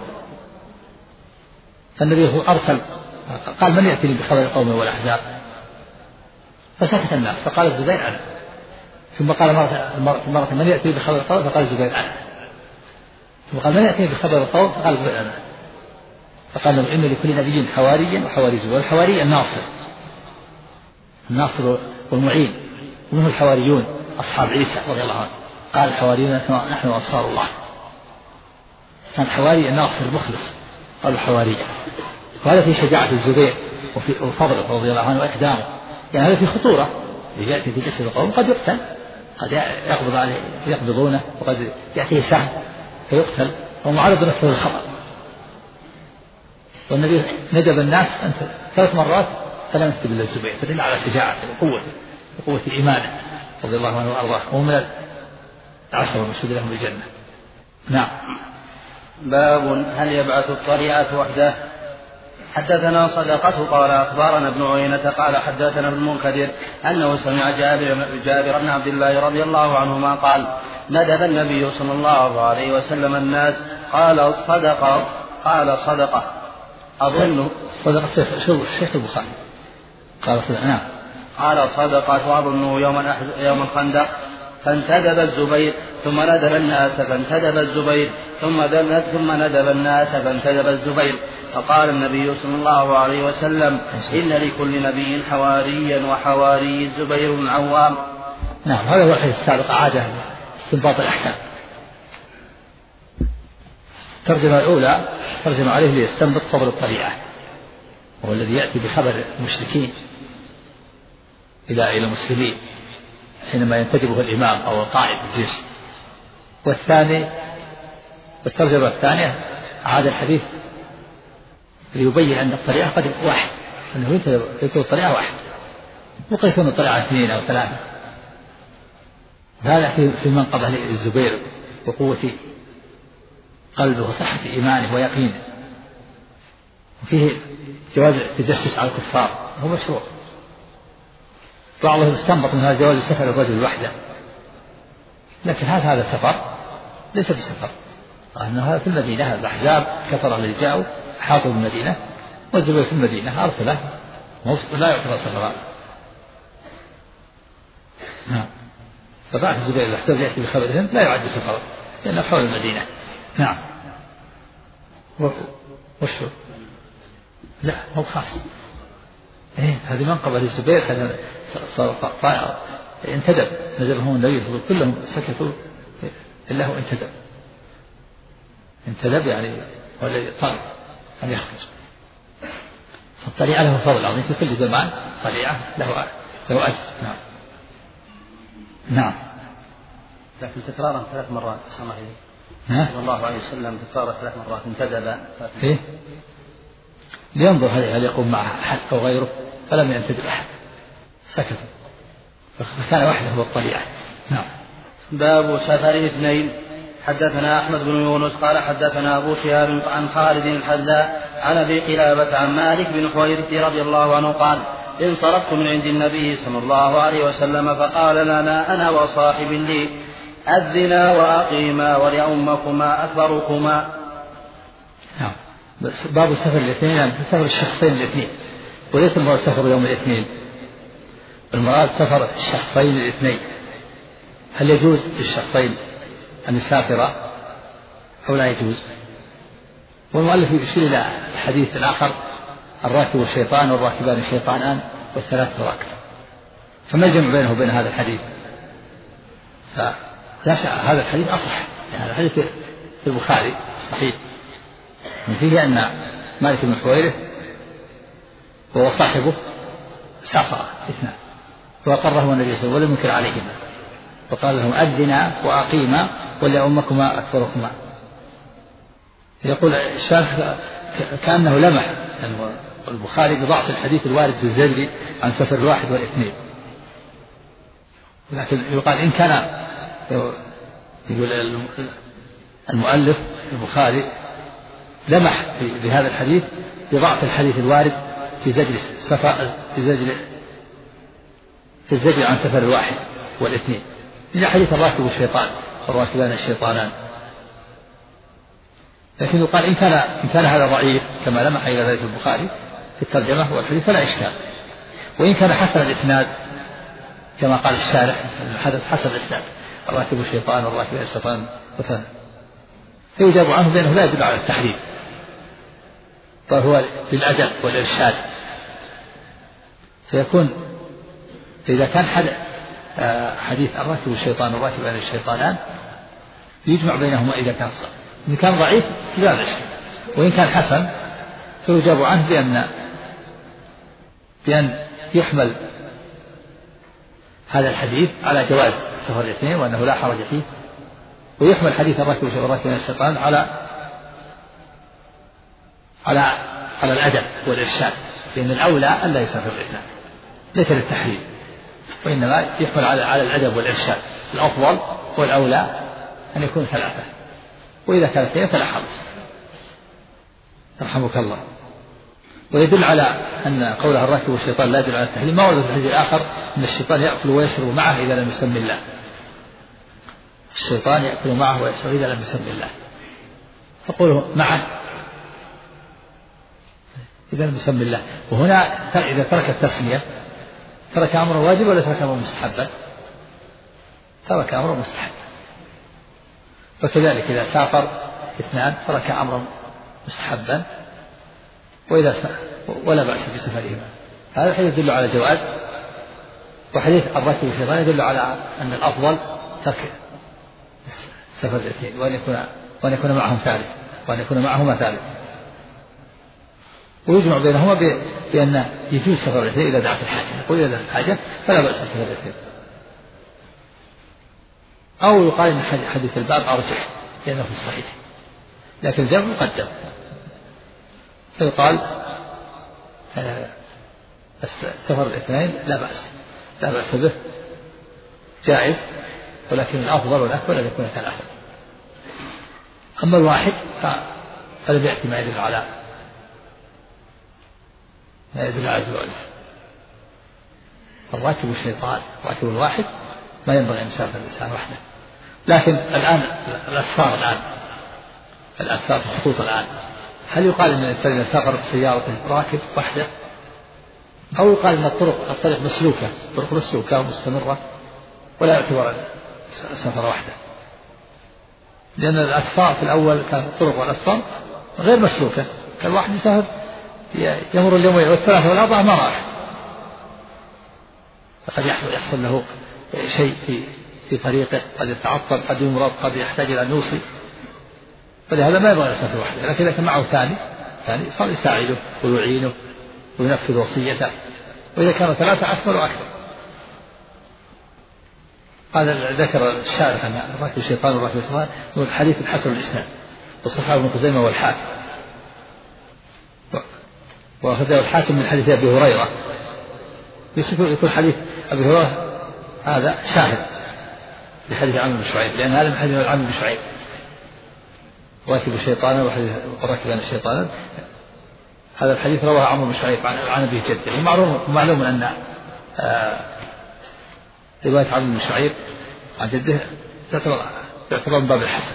[SPEAKER 2] فالنبي أرسل قال من يأتيني بخبر القوم والأحزاب؟ فسكت الناس، فقال الزبير أنا. ثم قال مرة, مرة من يأتيني بخبر القوم؟ فقال الزبير أنا. ثم قال من يأتيني بخبر القوم؟ فقال الزبير أنا. فقال إن لكل نبي حواريا وحواري زبير. والحواري الناصر الناصر والمعين، ومنه الحواريون أصحاب عيسى رضي الله عنه، قال الحواريون نحن أنصار الله. كان حواري الناصر مخلص، قال الحواري. وهذا في شجاعة الزبير وفي فضله رضي الله عنه وإقدامه، يعني هذا في خطورة. يأتي في جسد القوم قد يقتل، قد يقبض عليه يقبضونه، وقد يأتيه سهم فيقتل، ومعرض نفسه للخطر. والنبي ندب الناس أنت ثلاث مرات فلم يكتب إلا الزبير، فدل على شجاعته وقوته وقوة إيمانه رضي الله عنه وأرضاه، ومن العشرة المشهود لهم بالجنة. نعم.
[SPEAKER 3] باب هل يبعث الطليعة وحده؟ حدثنا صدقة قال أخبارنا ابن عيينة قال حدثنا ابن المنكدر أنه سمع جابر, جابر بن عبد الله رضي الله عنهما قال ندب النبي صلى الله عليه وسلم الناس. قال صدقة قال صدقة أظن
[SPEAKER 2] صدقة الشيخ البخاري قال صدقة. نعم.
[SPEAKER 3] قال صدقة أظن يوم يوم الخندق فانتدب الزبير ثم ندب الناس فانتدب الزبير ثم ثم ندب الناس فانتدب الزبير. فقال النبي صلى الله عليه وسلم إن لكل نبي حواريا وحواري الزبير بن عوام.
[SPEAKER 2] نعم. هذا هو الحديث السابق، عادة استنباط الأحكام. الترجمة الأولى ترجم عليه ليستنبط فضل الطليعة، وهو الذي يأتي بخبر المشركين إلى إلى المسلمين حينما ينتدبه الإمام أو قائد الجيش. والثاني والترجمة الثانية عاد الحديث ليبين أن الطليعة قد واحد، أنه يكون الطليعة واحد، وقد يكون الطليعة اثنين أو ثلاثة. هذا في منقبة الزبير وقوة قلبه وصحة إيمانه ويقينه. وفيه جواز التجسس على الكفار هو مشروع. بعضهم استنبط من هذا جواز سفر الرجل وحده، لكن هذا هذا سفر ليس بسفر، أن هذا في المدينة الأحزاب كثر الذين جاءوا حاطوا المدينة والزبير في المدينة أرسله لا يعتبر سفرا. نعم. فبعث الزبير الأحزاب يأتي بخبرهم لا يعد سفرا لأنه حول المدينة. نعم. وشو؟ لا هو خاص. إيه هذه منقبة للزبير صار طائر انتدب نزلهم النبي كلهم سكتوا إلا هو انتدب. انتدب يعني هو الذي طلب أن يخرج. فالطليعة له فضل عظيم في كل زمان، طليعة له له أجر. نعم. نعم.
[SPEAKER 3] لكن تكرارا ثلاث مرات صلى الله عليه صلى الله عليه وسلم تكرار ثلاث مرات انتدب.
[SPEAKER 2] إيه؟ لينظر هل يقوم معه أحد أو غيره فلم ينتدب أحد سكتوا فكان وحده هو الطليعة. نعم.
[SPEAKER 3] باب سفر الاثنين. حدثنا أحمد بن يونس قال حدثنا أبو شهاب عن خالد الحذاء عن أبي قلابة عن مالك بن حويرث رضي الله عنه قال انصرفت من عند النبي صلى الله عليه وسلم فقال لنا أنا وصاحب لي أذنا وأقيما ولأمكما أكبركما.
[SPEAKER 2] نعم. باب سفر الاثنين يعني سفر الشخصين الاثنين وليس المراد سفر يوم الاثنين، المراد سفر الشخصين الاثنين. هل يجوز للشخصين أن يسافر أو لا يجوز؟ والمؤلف يشير إلى الحديث الآخر الراكب الشيطان والراكبان الشيطانان والثلاث راكب، فما الجمع بينه وبين هذا الحديث؟ فلا شك هذا الحديث أصح، يعني الحديث في البخاري الصحيح فيه أن مالك بن حويرث وهو صاحبه سافر اثنان وأقرهما النبي صلى الله عليه وسلم ولم ينكر عليهما وقال لهم أذنا وأقيما ولأمكما أكبركما. يقول الشارح كأنه لمح البخاري بضعف الحديث الوارد في الزجر عن سفر الواحد والاثنين، لكن يقال إن كان يقول المؤلف البخاري لمح بهذا الحديث بضعف الحديث الوارد في زجر السفر في زجر في الزجر عن سفر الواحد والاثنين، إلى حديث الراكب الشيطان والراكبان الشيطانان. لكن يقال إن كان إن كان هذا ضعيف كما لمح إلى ذلك البخاري في الترجمة والحديث فلا إشكال، وإن كان حسن الإسناد كما قال الشارح الحدث حسن الإسناد الراكب الشيطان والراكبان الشيطان مثلا فيجاب عنه بأنه لا يدل على التحريم، فهو للأدب والإرشاد. فيكون إذا كان حديث الراكب الشيطان والراكبان الشيطانان يجمع بينهما إذا كان صح، إن كان ضعيف لا مشكلة، وإن كان حسن فيجاب عنه بأن بأن يحمل هذا الحديث على جواز سفر الاثنين وأنه لا حرج فيه، ويحمل حديث الراكب والراكبان الشيطان على على على الأدب والإرشاد، لأن الأولى ألا يسافر الاثنان ليس للتحريم، وإنما يحمل على على الأدب والإرشاد. الأفضل والأولى أن يكون ثلاثة، وإذا كان اثنين فلا حرج. يرحمك الله. ويدل على أن قولها الراكب والشيطان لا يدل على التحريم ما ورد في الحديث الآخر أن الشيطان يأكل ويشرب معه إذا لم يسمي الله. الشيطان يأكل معه ويشرب إذا لم يسمي الله، فقوله معه إذا لم يسمي الله. وهنا إذا ترك التسمية ترك أمر واجب ولا ترك أمر مستحبا؟ ترك أمر مستحب. وكذلك إذا سافر اثنان ترك أمرا مستحبا وإذا ولا بأس بسفرهما. هذا الحديث يدل على جواز، وحديث الراكب والشيطان يدل على أن الأفضل ترك سفر الاثنين وأن يكون وأن يكون معهم ثالث وأن يكون معهما ثالث، ويجمع بينهما بأن يجوز سفر الاثنين إذا دعت الحاجة، يقول إذا دعت الحاجة فلا بأس بسفر الاثنين. أو يقال إن حديث الباب أرجح لأنه في الصحيح، لكن الجمع مقدم، فيقال سفر الاثنين لا بأس لا بأس به جائز، ولكن الأفضل والأكمل أن يكون ثلاثة. أما الواحد فلم يأتي ما يدل على لا يدل على الجواز. الراكب الشيطان، الراكب الواحد ما ينبغي أن يسافر الإنسان وحده. لكن الآن الأسفار الآن الأسفار في الخطوط الآن، هل يقال أن الإنسان إذا سافر بسيارته راكب وحده، أو يقال أن الطرق الطريق مسلوكة، طرق مسلوكة ومستمرة ولا يعتبر سفر وحده؟ لأن الأسفار في الأول كانت الطرق والأسفار غير مسلوكة، كان الواحد يسافر يمر اليومين والثلاثة والأربعة ما راح، فقد يحصل له شيء في في طريقه، قد يتعطل، قد يمرض، قد يحتاج إلى أن يوصي، فلهذا ما يبغى يسافر وحده. لكن إذا كان معه ثاني ثاني صار يساعده ويعينه وينفذ وصيته، وإذا كانوا ثلاثة أكثر وأكثر. هذا ذكر الشارح أن الراكب الشيطان والراكب الشيطان من حديث الحسن الإسناد وصححه ابن خزيمة والحاكم، وأخذه الحاكم من حديث أبي هريرة، يكون حديث أبي هريرة هذا شاهد لحديث عمرو بن شعيب، لأن هذا من حديث عمرو بن شعيب راكب الشيطان وراكب الشيطان. هذا الحديث رواه عمرو بن شعيب عن أبيه جده، ومعلوم معلوم أن آه رواية عمرو بن شعيب عن جده تعتبر من باب الحسن،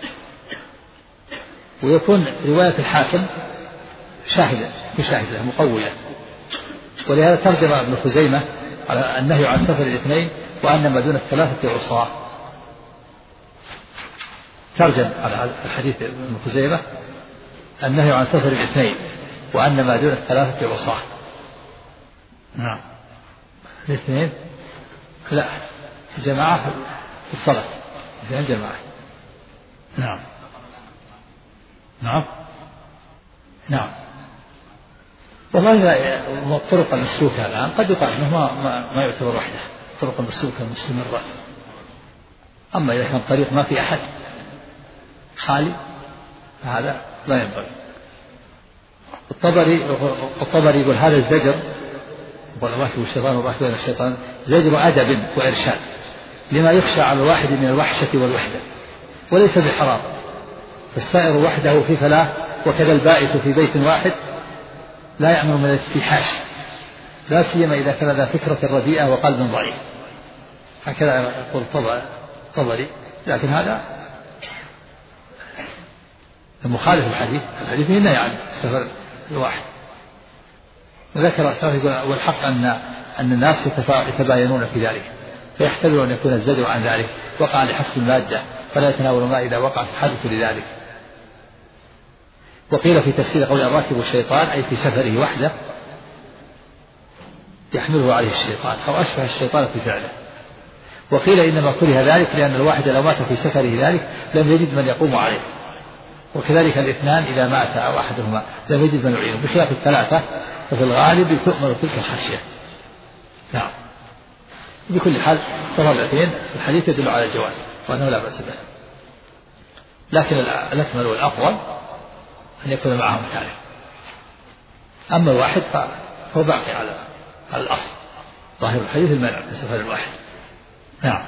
[SPEAKER 2] ويكون رواية الحاكم شاهدة مشاهدة مقوية. ولهذا ترجم ابن خزيمة على النهي عن سفر الاثنين وأن ما دون الثلاثة عصاة، ترجم على الحديث ابن خزيمة النهي عن سفر الاثنين وأن ما دون الثلاثة عصاة. نعم، الاثنين لا، الجماعة في الصلاة، اثنين جماعة. نعم نعم نعم. والله الطرق المسلوكة الآن قد يقال أنه ما, ما, ما يعتبر وحده، الطرق المسلوكة المستمرة. أما إذا كان طريق ما في أحد خالي فهذا لا ينبغي. الطبري الطبري يقول هذا الزجر، والراكب الشيطان والراكب الشيطان زجر أدب وإرشاد لما يخشى على الواحد من الوحشة والوحدة، وليس بحرام. فالسائر وحده في فلاة، وكذا البائت في بيت واحد لا يأمن من الاستيحاش، لا سيما إذا كان ذا فكرة رديئة وقلب ضعيف. هكذا يقول الطبري، لكن هذا مخالف الحديث. الحديث هنا يعني السفر الواحد. وذكر يقول والحق أن أن الناس يتباينون في ذلك، فيحتمل أن يكون الزجر عن ذلك وقع لحسب المادة، فلا يتناول ما إذا وقع الحدث لذلك. وقيل في تفسير قول الراكب الشيطان أي في سفره وحده يحمله عليه الشيطان أو أشبه الشيطان في فعله. وقيل إنما كره ذلك لأن الواحد لو مات في سفره ذلك لم يجد من يقوم عليه، وكذلك الاثنان إذا مات أو أحدهما لم يجد من يعينه، بخلاف الثلاثة ففي الغالب تؤمر تلك الخشية. نعم. بكل حال سفر الاثنين الحديث يدل على الجواز وأنه لا بأس به، لكن الأكمل والأفضل أن يكون معهم ثالث. أما الواحد فهو باقي على الأصل، ظاهر الحديث المنع في سفر الواحد. نعم.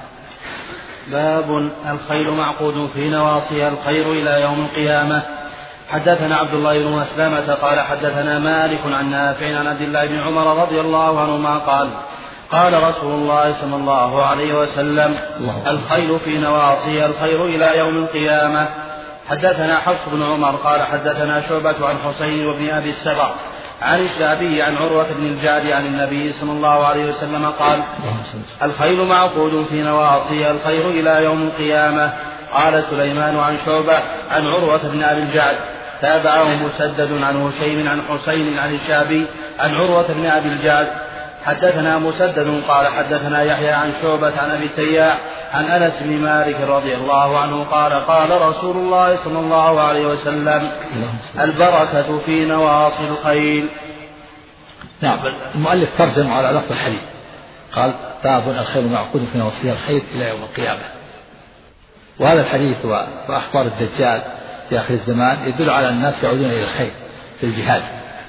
[SPEAKER 3] باب الخيل معقود في نواصيها الخير إلى يوم القيامة. حدثنا عبد الله بن مسلمة قال حدثنا مالك عن نافع عن عبد الله بن عمر رضي الله عنهما قال قال رسول الله صلى الله عليه وسلم الخيل في نواصيها الخير إلى يوم القيامة. حدثنا حفص بن عمر قال حدثنا شعبة عن حسين وابن أبي السبع عن الشعبي عن عروة بن الجعد عن النبي صلى الله عليه وسلم قال الخيل معقود في نواصيها الخير إلى يوم القيامة. قال سليمان عن شعبة عن عروة بن أبي الجعد تابعه مسدد عن هشيم عن حسين عن الشعبي عن عروة بن أبي الجعد. حدثنا مسدد قال حدثنا يحيى عن شعبة عن أبي التياح عن أنس بن مالك رضي الله عنه قال قال رسول الله صلى الله عليه وسلم البركة في نواصي الخيل.
[SPEAKER 2] نعم. المؤلف ترجم على لفظ الحديث قال باب الخيل معقود في نواصيها الخير إلى يوم القيامة. وهذا الحديث وأخبار الدجال في آخر الزمان يدل على الناس يعودون إلى الخير في الجهاد،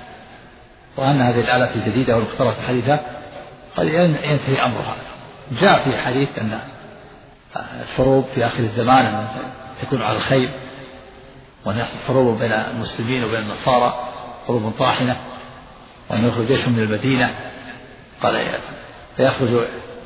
[SPEAKER 2] وأن هذه الآلات الجديدة والمخترعات الحديثة قد ينتهي أمرها. جاء في حديث أن الحروب في آخر الزمان أن تكون على الخيل، وأن يحصل حروب بين المسلمين وبين النصارى حروب طاحنة، وأن يخرج جيش من المدينة قال فيخرج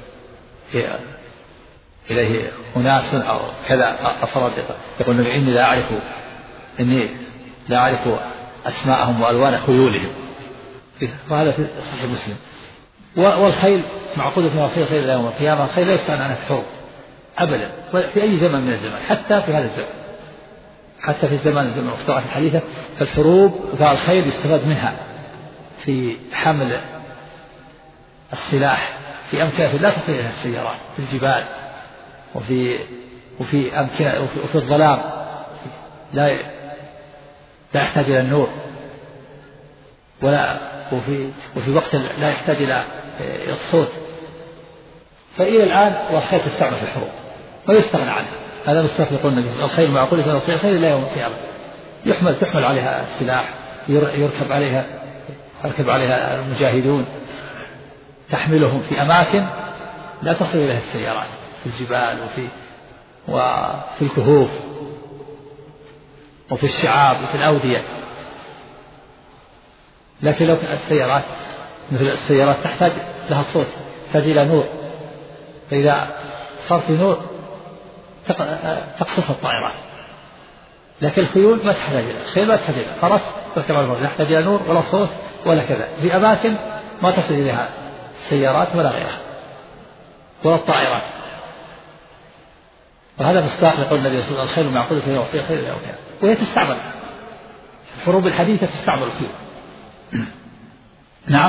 [SPEAKER 2] إليه أناس أو كذا أفراد يقول النبي إني لا أعرف إني لا أعرف أسماءهم وألوان خيولهم، وهذا في صحيح مسلم. والخيل معقودة في وصية الخيل إلى يوم القيامة. الخيل لا يستغنى عنها في الحروب أبدا في أي زمن من الزمان، حتى في هذا الزمن، حتى في الزمان الزمن المخترعات الحديثة. فالحروب فالخيل يستفاد منها في حمل السلاح في أمكنة لا تصل إليها السيارات، في الجبال وفي وفي أمكنة وفي, وفي الظلام لا لا يحتاج إلى النور، ولا وفي وفي وقت لا يحتاج إلى الصوت. فإلى الآن والخيل تستعمل في الحروب ما يستغنى عنها. هذا مستفيد يقول النبي الخيل معقولة في وصية الخيل إلى يوم القيامة. يحمل تحمل عليها السلاح، يركب عليها يركب عليها المجاهدون، تحملهم في أماكن لا تصل إليها السيارات، في الجبال وفي وفي الكهوف وفي الشعاب وفي الأودية. لكن لو السيارات مثل السيارات تحتاج لها الصوت، تحتاج إلى نور، فإذا صار في نور تقصف الطائرات. لكن الخيول ما تحتاج إلى الخيل ما تحتاج إلى فرس تركب على الأرض، لا يحتاج إلى نور ولا صوت ولا كذا، في أماكن ما تصل إليها السيارات ولا غيرها ولا الطائرات. وهذا مصداق لقول النبي صلى الله عليه وسلم الخيل معقولة في وصية الخيل إلى يوم القيامة. وهي تستعمل في الحروب الحديثة، تستعمل الخيول. نعم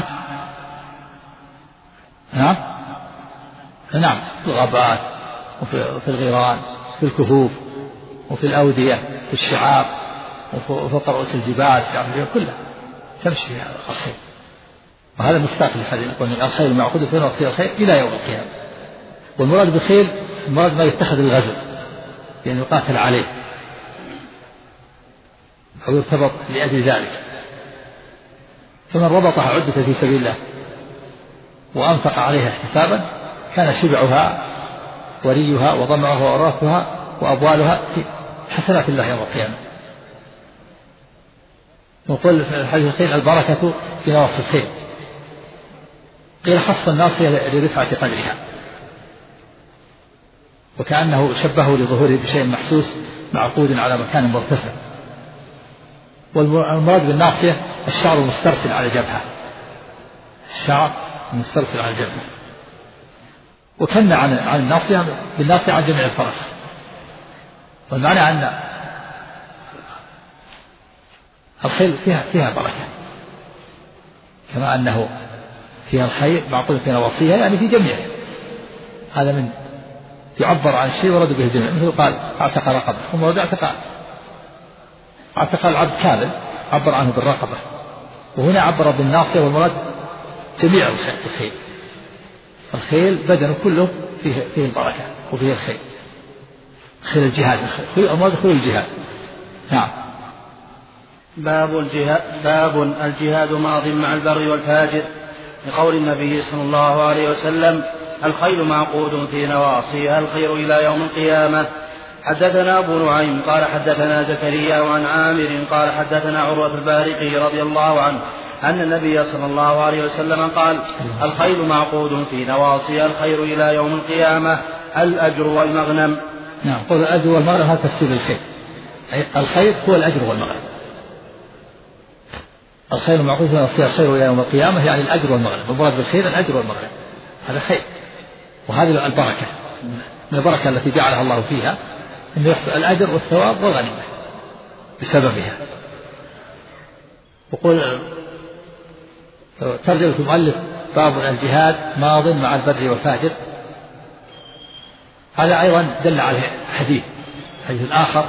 [SPEAKER 2] نعم نعم في الغابات وفي الغيران، في الكهوف وفي الأودية، في الشعاب وفوق رؤوس الجبال، في كلها تمشي فيها الخيل. وهذا مستاق للحديث يقول الخيل معقودة في وصية الخيل إلى يوم القيامة. والمراد بالخيل المراد ما يتخذ الغزو، يعني يقاتل عليه أو يرتبط لأجل ذلك. فمن ربطها عدة في سبيل الله وأنفق عليها احتسابا كان شبعها وريها وضمعها وأراثها وأبوالها في حسنات الله يوم القيامة. نقول في الحديث الخيل البركة في نواصي الخيل. قيل خص الناصية لرفعة قدرها، وكأنه شبهه لظهوره بشيء محسوس معقود على مكان مرتفع. والمراد بالناصية الشعر المسترسل على جبهة، الشعر المسترسل على جبهة. وكنا عن عن الناصية بالناصية عن جميع الفرس. والمعنى أن الخيل فيها فيها بركة، كما أنه فيها الخير معقول فيها وصية، يعني في جميعها. هذا من يعبر عن الشيء ورد به الجميع، مثل قال اعتق رقبة، ومراد اعتق اعتق العبد كامل عبر عنه بالرقبة، وهنا عبر بالناصية، والمراد جميع الخيل. الخيل بدنه كله فيه فيه البركة وفيه الخير. خيل الجهاد، المراد خيل الجهاد. نعم.
[SPEAKER 3] باب الجهاد باب الجهاد ماض مع البر والفاجر، لقول النبي صلى الله عليه وسلم الخيل معقود في نواصيها الخير إلى يوم القيامة. حدثنا أبو نعيم قال حدثنا زكريا عن عامر قال حدثنا عروة البارقي رضي الله عنه أن النبي صلى الله عليه وسلم قال الخيل معقود في نواصيها الخير إلى يوم القيامة الأجر والمغنم.
[SPEAKER 2] نعم. قول الأجر والمغنم هذا تفسير الخير. الخير هو الأجر والمغنم. الخير معقود في نواصيها الخير إلى يوم القيامة يعني الأجر والمغنم. المراد بالخير الأجر والمغنم، هذا خير. وهذه البركة من البركة التي جعلها الله فيها أنه يحصل الأجر والثواب والغنيمة بسببها. وقول ترجمة المؤلف باب الجهاد ماض مع البر والفاجر، هذا أيضا دل عليه حديث حديث آخر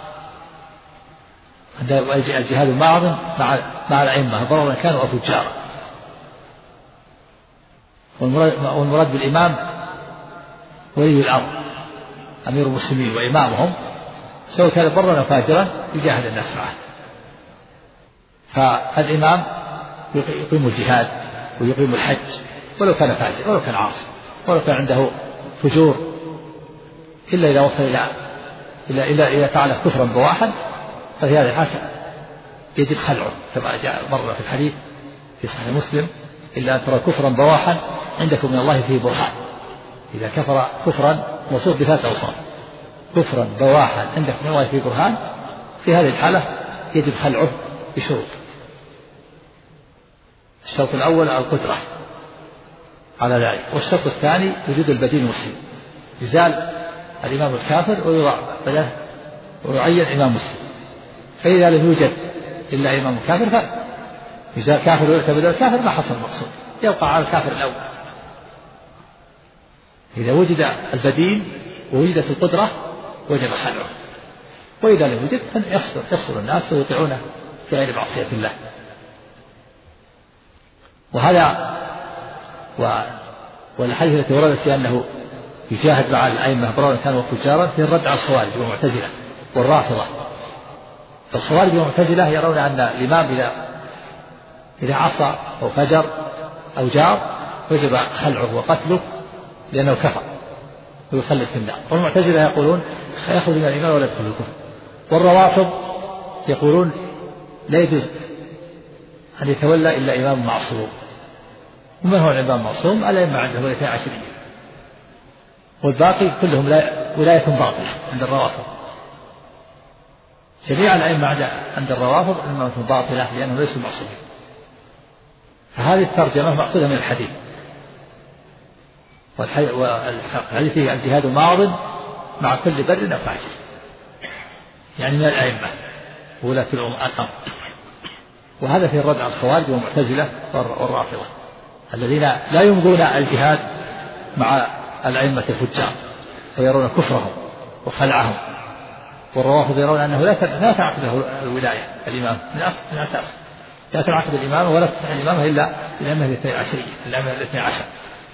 [SPEAKER 2] الجهاد ماض مع مع الأئمة برا كانوا أو فجارا. والمراد بالإمام ولي الأمر أمير المسلمين وإمامهم، سواء كان برا أو فاجرا يجاهد الناس معه. فالإمام يقيم الجهاد ويقيم الحج ولو كان فاجر ولو كان عاصي ولو كان عنده فجور، إلا إذا وصل إلى إلى إلى إلى تعالى كفرا بواحا، ففي هذه الحالة يجب خلعه كما جاء مرة في الحديث في صحيح مسلم إلا أن ترى كفرا بواحا عندكم من الله فيه برهان. إذا كفر كفرا موصوف بثلاث أوصاف: كفرا بواحا عندكم من الله فيه برهان، في هذه الحالة يجب خلعه بشروط. الشرط الأول القدرة على ذلك، والشرط الثاني وجود البديل المسلم، يزال الإمام الكافر ويضع بدله ويعين إمام مسلم. فإذا لم يوجد إلا إمام كافر فيزال كافر ويعتبر الكافر ما حصل المقصود، يبقى على الكافر الأول. إذا وجد البديل ووجدت القدرة وجب خلعه، وإذا لم يوجد فيصبر يصبر الناس ويطيعونه في غير معصية الله. وهذا والحديث التي وردت في أنه يجاهد مع الأئمة برا كانوا وفجارا في الرد على الخوارج والمعتزلة والرافضة. فالخوارج والمعتزلة يرون أن الإمام إذا إذا عصى أو فجر أو جار وجب خلعه وقتله لأنه كفر ويخلد في النار. والمعتزلة يقولون يخرج من الإيمان ولا يدخل الكفر. والروافض يقولون لا يجوز أن يتولى إلا إمام معصوم. ومن هو الإمام المعصوم؟ الأئمة عندهم الاثنين عشرية، والباقي كلهم ولاية باطلة عند الروافض. جميع الأئمة عند الروافض إمامة باطلة لأنهم ليسوا معصومين. فهذه الترجمة مأخوذة من الحديث، والحديث فيه الجهاد ماض مع كل بر وفاجر، يعني من الأئمة وولاة الأمر. وهذا في الرد على الخوارج والمعتزلة والرافضة الذين لا يمضون الجهاد مع الأئمة الفجار ويرون كفرهم وخلعهم. والروافض يرون أنه لا تعقد الولاية الإمام من الأساس، لا تعقد الإمامة ولا تصح الإمامة إلا الأئمة الاثني عشرية، الأئمة الاثني عشر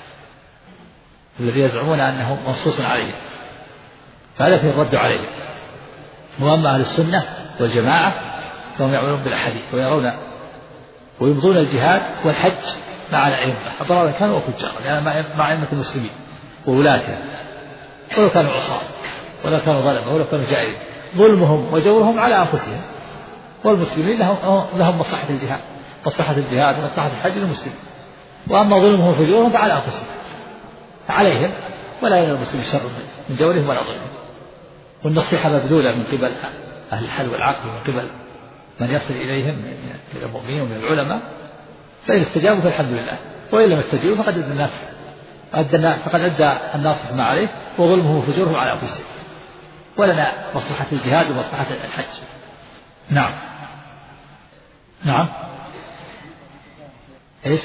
[SPEAKER 2] الذي يزعمون أنه منصوص عليه. فهذا في الرد عليه. وأما أهل السنة والجماعة فهم يعملون بالأحاديث ويرون ويمضون الجهاد والحج مع الأئمة أبرارا كانوا وفجارا، يعني مع أئمة المسلمين وولاتهم، ولو كانوا عصاة ولا كانوا ظلمة ولا كانوا جائرين. ظلمهم وجورهم على أنفسهم، والمسلمين لهم لهم مصلحة الجهاد مصلحة الجهاد ومصلحة الحج للمسلمين. وأما ظلمهم وفجورهم فعلى أنفسهم، فعليهم ولا ينال المسلمين شر من جورهم ولا ظلمهم. والنصيحة مبذولة من قبل أهل الحل والعقل ومن قبل من يصل إليهم من المؤمنين ومن العلماء. فإن استجابوا فالحمد لله، وإن لم يستجيبوا فقد أدى الناس فقد أدى الناصح ما عليه، وظلمهم وفجورهم على أنفسهم. ولنا مصلحة الجهاد ومصلحة الحج. نعم نعم إيش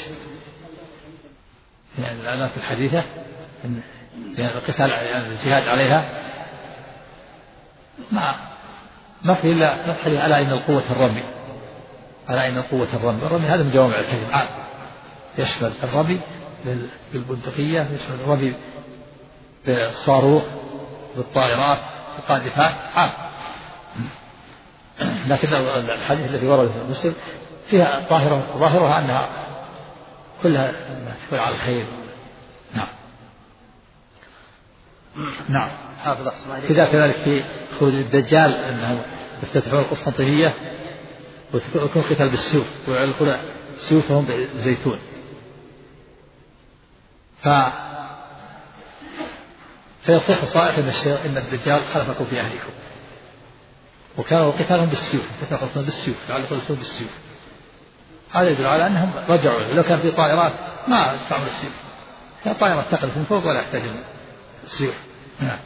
[SPEAKER 2] يعني الآلات الحديثة يعني القتال يعني الجهاد عليها ما ما في إلا نفحل على إن القوة الرمي على إن القوة الرمي الرمي هذا من جوامع الكلم عام، يشمل الرمي بالبندقية، يشمل الرمي بالصاروخ بالطائرات بالقاذفات عام. لكن الحديث الذي ورد في مسلم فيها ظاهرة ظاهرها أنها كلها تكون على الخير. نعم نعم
[SPEAKER 3] حافظ أحسن
[SPEAKER 2] كذا كذلك في خروج الدجال أنهم يفتتحون القسطنطينية ويكون قتال بالسيوف ويعلقون سيوفهم بالزيتون. ف فيصح صائح إن الدجال خلفكم في أهلكم، وكانوا قتالهم بالسيوف يتقصون بالسيوف يعلقون السيوف بالسيوف. هذا يدل على أنهم رجعوا. لو كان في طائرات ما استعملوا السيوف، هي طائرة تقذف من فوق ولا يحتاج السيوف. نعم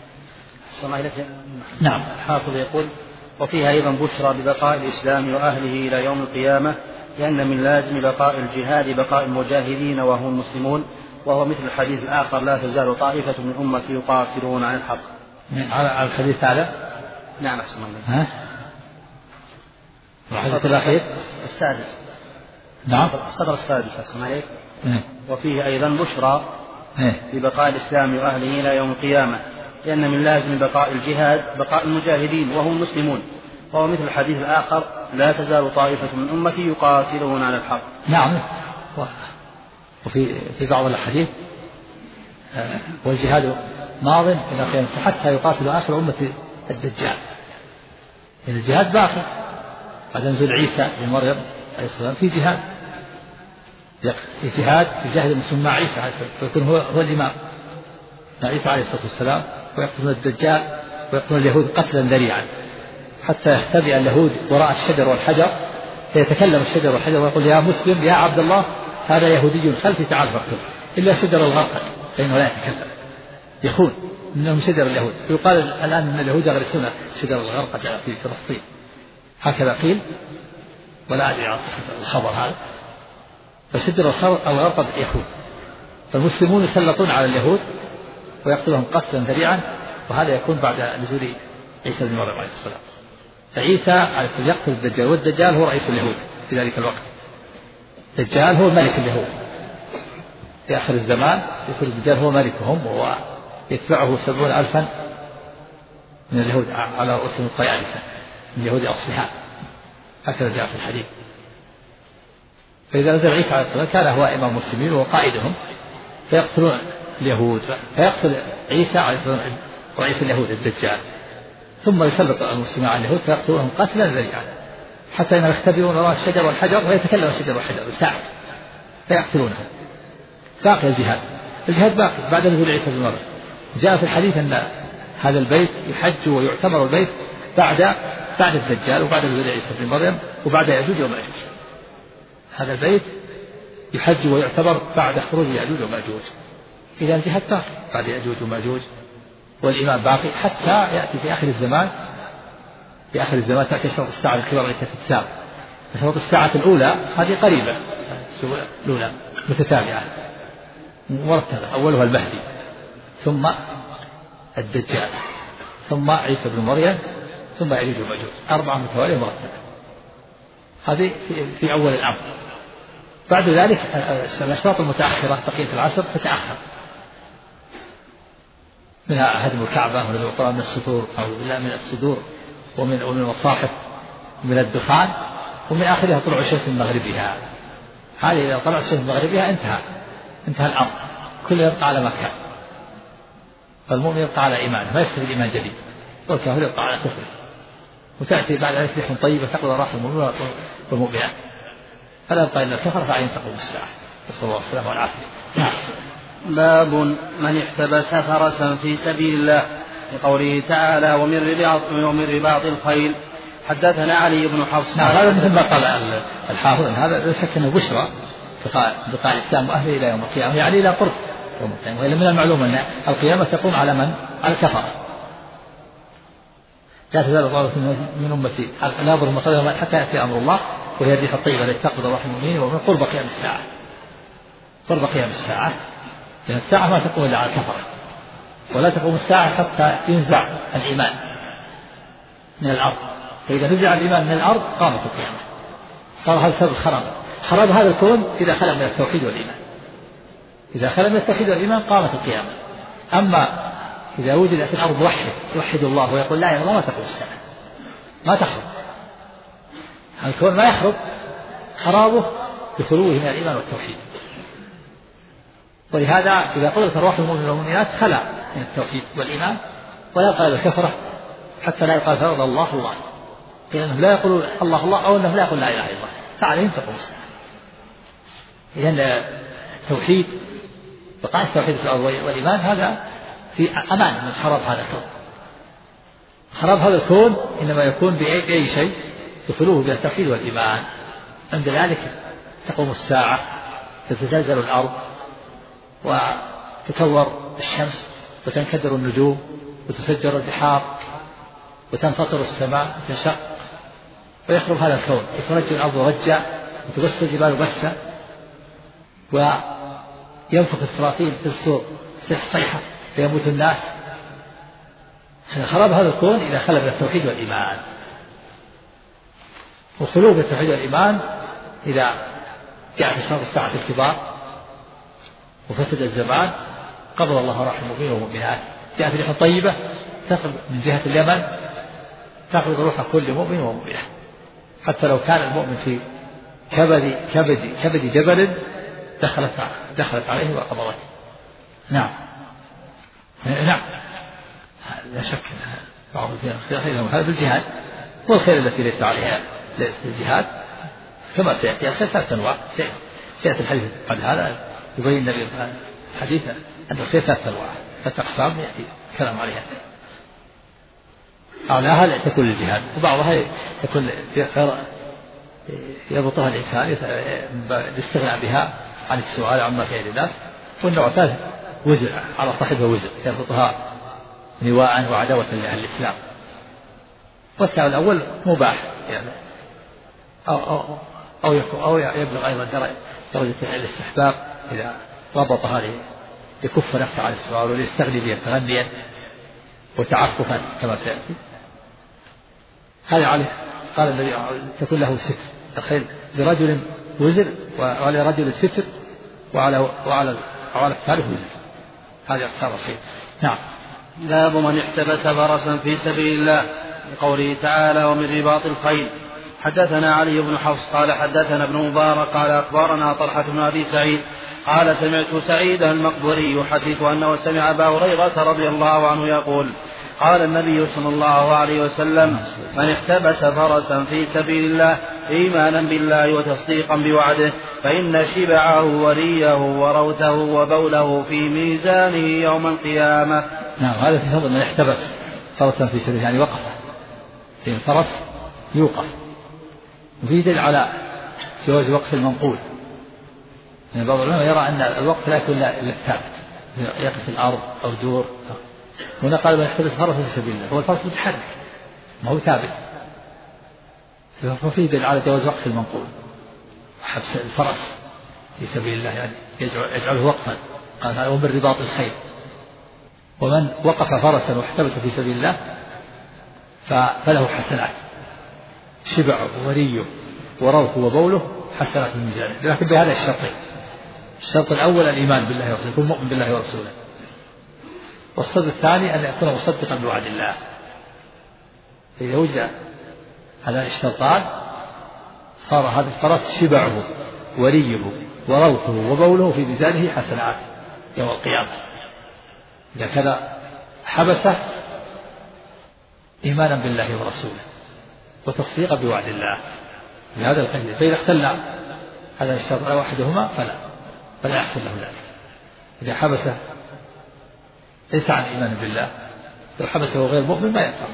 [SPEAKER 3] نعم الحافظ يقول: وفيها أيضا بشرى ببقاء الإسلام وأهله إلى يوم القيامة، لأن من لازم بقاء الجهاد بقاء المجاهدين وهم المسلمون، وهو مثل الحديث الآخر: لا تزال طائفة من أمتي يقاتلون عن الحق.
[SPEAKER 2] على الحديث هذا.
[SPEAKER 3] نعم أحسن الله.
[SPEAKER 2] ها الحديث الأخير
[SPEAKER 3] السادس.
[SPEAKER 2] نعم
[SPEAKER 3] الصدر السادس أحسن عليك.
[SPEAKER 2] م.
[SPEAKER 3] وفيه أيضا بشرى
[SPEAKER 2] م.
[SPEAKER 3] ببقاء الإسلام وأهله إلى يوم القيامة، لأن من لازم بقاء الجهاد بقاء المجاهدين وهم المسلمون، وهو مثل الحديث الآخر: لا تزال طائفة من أمتي يقاتلون على الحق.
[SPEAKER 2] نعم. وفي في بعض الأحاديث والجهاد ماض إلى قيام حتى يقاتل آخر أمة الدجال. الجهاد باقي بعد نزول عيسى بن مريم عليه السلام، في جهاد جهاد يجاهد المسلمين مع عيسى عليه الصلاة والسلام، ويكون هو هو الإمام مع عيسى عليه الصلاة والسلام، ويقتلون الدجال ويقتلون اليهود قتلا ذريعا حتى يختبئ اليهود وراء الشجر والحجر، فيتكلم الشجر والحجر ويقول يا مسلم يا عبد الله هذا يهودي خلفي تعال فاقتله، إلا شجر الغرقد فإنه لا يتكلم يخون إنهم شجر اليهود. ويقال الآن أن اليهود يغرسون شجر الغرقد في فلسطين، هكذا قيل ولا أدري عن صحة الخبر هذا. فشجر الغرقد يخون، فالمسلمون يسلطون على اليهود ويقتلهم قتلا ذريعا، وهذا يكون بعد نزول عيسى بن مريم عليه السلام. فعيسى عليه السلام يقتل الدجال، والدجال هو رئيس اليهود في ذلك الوقت. الدجال هو ملك اليهود في آخر الزمان، يكون الدجال هو ملكهم، ويتبعه سبعون ألفا من اليهود على رؤوسهم الطيالسة من يهود أصفهان، هكذا جاء في الحديث. فإذا نزل عيسى عليه السلام كان هو إمام المسلمين وقائدهم، فيقتلون اليهود، فيقتل عيسى عليه السلام رئيس اليهود الدجال، ثم يسلط المسلمين على اليهود فيقتلونهم قتلا ذريعا حتى إنهم يختبئون وراء الشجر والحجر، ويتكلم الشجر والحجر ساعة فيقتلونهم. باقي الجهاد، الجهاد باقي بعد نزول عيسى بن مريم. جاء في الحديث أن هذا البيت يحج ويعتمر البيت بعد بعد الدجال وبعد نزول عيسى بن مريم وبعد يأجوج ومأجوج. هذا البيت يحج ويعتبر بعد خروج يأجوج ومأجوج. إذا الجهاد باقي بعد يأجوج ومأجوج، والإيمان باقي حتى يأتي في آخر الزمان. في آخر الزمان تأتي شرط الساعة الكبرى التي تتساوى. شرط الساعة الأولى هذه قريبة، الأولى متتابعة مرتبة، أولها المهدي ثم الدجال ثم عيسى بن مريم ثم يأجوج ومأجوج، أربعة متوالية مرتبة. هذه في أول الأمر. بعد ذلك الأشراط المتأخرة بقية العشر تتأخر، منها هدم الكعبة ونزول القرآن من الصدور أو لا من الصدور ومن ومن المصاحف من الدخان، ومن آخرها طلوع الشمس من مغربها. هذه إذا طلعت الشمس من مغربها انتهى انتهى الأمر، كل يبقى على ما كان. فالمؤمن يبقى على إيمانه ما يستفيد إيمان جديد، والكافر يبقى على كفره. وتأتي بعد ذلك ريح طيبة تقضى راحة المؤمنين والمؤمنات، فلا يبقى إلا الكفر فعليهم تقوم الساعة. نسأل الله السلامة والعافية. نعم.
[SPEAKER 3] باب من احتبس فرسا في سبيل الله، لقوله تعالى ومن رباط ومن رباط الخيل. حدثنا علي بن حفص.
[SPEAKER 2] نعم هذا مثل ما قال الحافظ، هذا لا شك انه بشرى بقاء الاسلام واهله الى يوم القيامه، يعني الى قرب يوم القيامه. والا من المعلوم ان القيامه تقوم على من؟ على الكفره. لا تزال طائفة من امتي لا يضرهم قدرهم حتى ياتي امر الله، وهي الريح الطيبه التي تقبض روح المؤمنين، ومن قرب قيام الساعه. قرب قيام الساعه، لان الساعه ما تقوم الا على الكفره، ولا تقوم الساعه حتى ينزع الايمان من الارض. فإذا نزع الإيمان من الأرض قامت القيامة، صار هذا سبب الخراب. خراب هذا الكون إذا خلى من التوحيد والإيمان. إذا خلى من التوحيد والإيمان قامت القيامة. أما إذا وجد في الأرض موحد يوحد الله ويقول لا إله إلا الله ما تقوم الساعة، ما تخرب. الكون ما يخرب، خرابه بخلوه من الإيمان والتوحيد. ولهذا إذا قلت أرواح المؤمنين والمؤمنات خلى من التوحيد والإيمان، ولا يقال الكفرة حتى لا يقال فرض الله الله، لأنهم لا يقولون الله الله أو أنهم لا يقول لا إله إلا الله، فعليهم تقوم الساعة. لأن التوحيد بقاء التوحيد في الأرض والإيمان هذا في أمان من خراب هذا الكون. خراب هذا الكون إنما يكون بأي, بأي شيء يخلوه بالتوحيد والإيمان. عند ذلك تقوم الساعة، تتزلزل الأرض وتكور الشمس وتنكدر النجوم وتفجر البحار وتنفطر السماء وتنشق ويخرب هذا الكون، وترج الأرض رجا وتبث الجبال بثا، وينفخ إسرافيل في الصور صيح صيحة فيموت الناس. خراب هذا الكون إذا خلى من التوحيد والإيمان. وخلو بالتوحيد والإيمان إذا جاءت أشراط الساعة الكبار وفسد الزمان قبض الله روح المؤمنين والمؤمنات. جاءت ريح طيبة تقبض من جهة اليمن تقبض روح كل مؤمن ومؤمنة، حتى لو كان المؤمن في كبد كبد كبد جبل دخلت دخلت عليه وقبضته. نعم نعم لا شك بعض هذا بالجهاد، والخير التي ليس عليها ليس الجهاد كما سيأتي الخير ثلاث أنواع: سيأتي الحديث بعد هذا يبين النبي الحديث أن الخير ثلاثة أنواع ثلاثة أقسام يأتي الكلام عليها. أعلاها تكون للجهاد وبعضها يكون يربطها الإنسان يستغنى بها عن السؤال عما في أيدي الناس. والنوع الثالث وزر على صاحبها وزر يربطها نواعا وعداوة لأهل الإسلام. والثاني الأول مباح يعني أو أو أو, يكون أو يبلغ أيضا درجة الاستحباب إذا ربطها ليكف نفسه عن السؤال وليستغني بها تغنيا وتعففا كما سيأتي. هذا عليه قال النبي تكون له ستر. تخيل لرجل وزر وعلى رجل ستر وعلى وعلى وعلى الثالث وزر. هذه أقسام الخير. نعم.
[SPEAKER 3] باب من احتبس فرسا في سبيل الله لقوله تعالى ومن رباط الخيل. حدثنا علي بن حفص قال حدثنا ابن مبارك قال أخبرنا طلحة بن أبي سعيد قال سمعت سعيد المقبري يحدث أنه سمع أبا هريرة رضي الله عنه يقول قال النبي صلى الله عليه وسلم من احتبس فرسا في سبيل الله إيمانا بالله وتصديقا بوعده فإن شبعه وريه وروثه وبوله في ميزانه يوم القيامة.
[SPEAKER 2] نعم. هذا في فضل من احتبس فرسا في سبيل يعني وقف في الفرس يوقف. وفي دليل على جواز وقف المنقول. يعني بعض العلماء يرى أن الوقف لا يكون إلا الثابت يقف الأرض أو دور. هنا قال من احتبس فرسا في سبيل الله هو الفرس متحرك ما هو ثابت. ففي دليل على جواز وقف المنقول حبس الفرس في سبيل الله يعني يجعله وقفا. قال هذا ومن رباط الخيل. ومن وقف فرسا واحتبس في سبيل الله فله حسنات شبعه وريه وروثه وبوله حسنات من ميزانه لكن بهذا الشرطين. الشرط الأول الإيمان بالله ورسوله يكون مؤمن بالله ورسوله. والشرط الثاني أن يكون مصدقا بوعد الله. إذا وجد هذان الشرطان صار هذا الفرس شبعه وريه وروثه وبوله في ميزانه حسنات يوم القيامة. إذا كان حبسه إيمانا بالله ورسوله وتصديقا بوعد الله بهذا القيد. فإذا اختل هذا الشرط على واحدهما فلا فلا يحصل له ذلك. إذا حبسه ليس عن إيمان بالله لو حبسه غير مؤمن ما ينفع.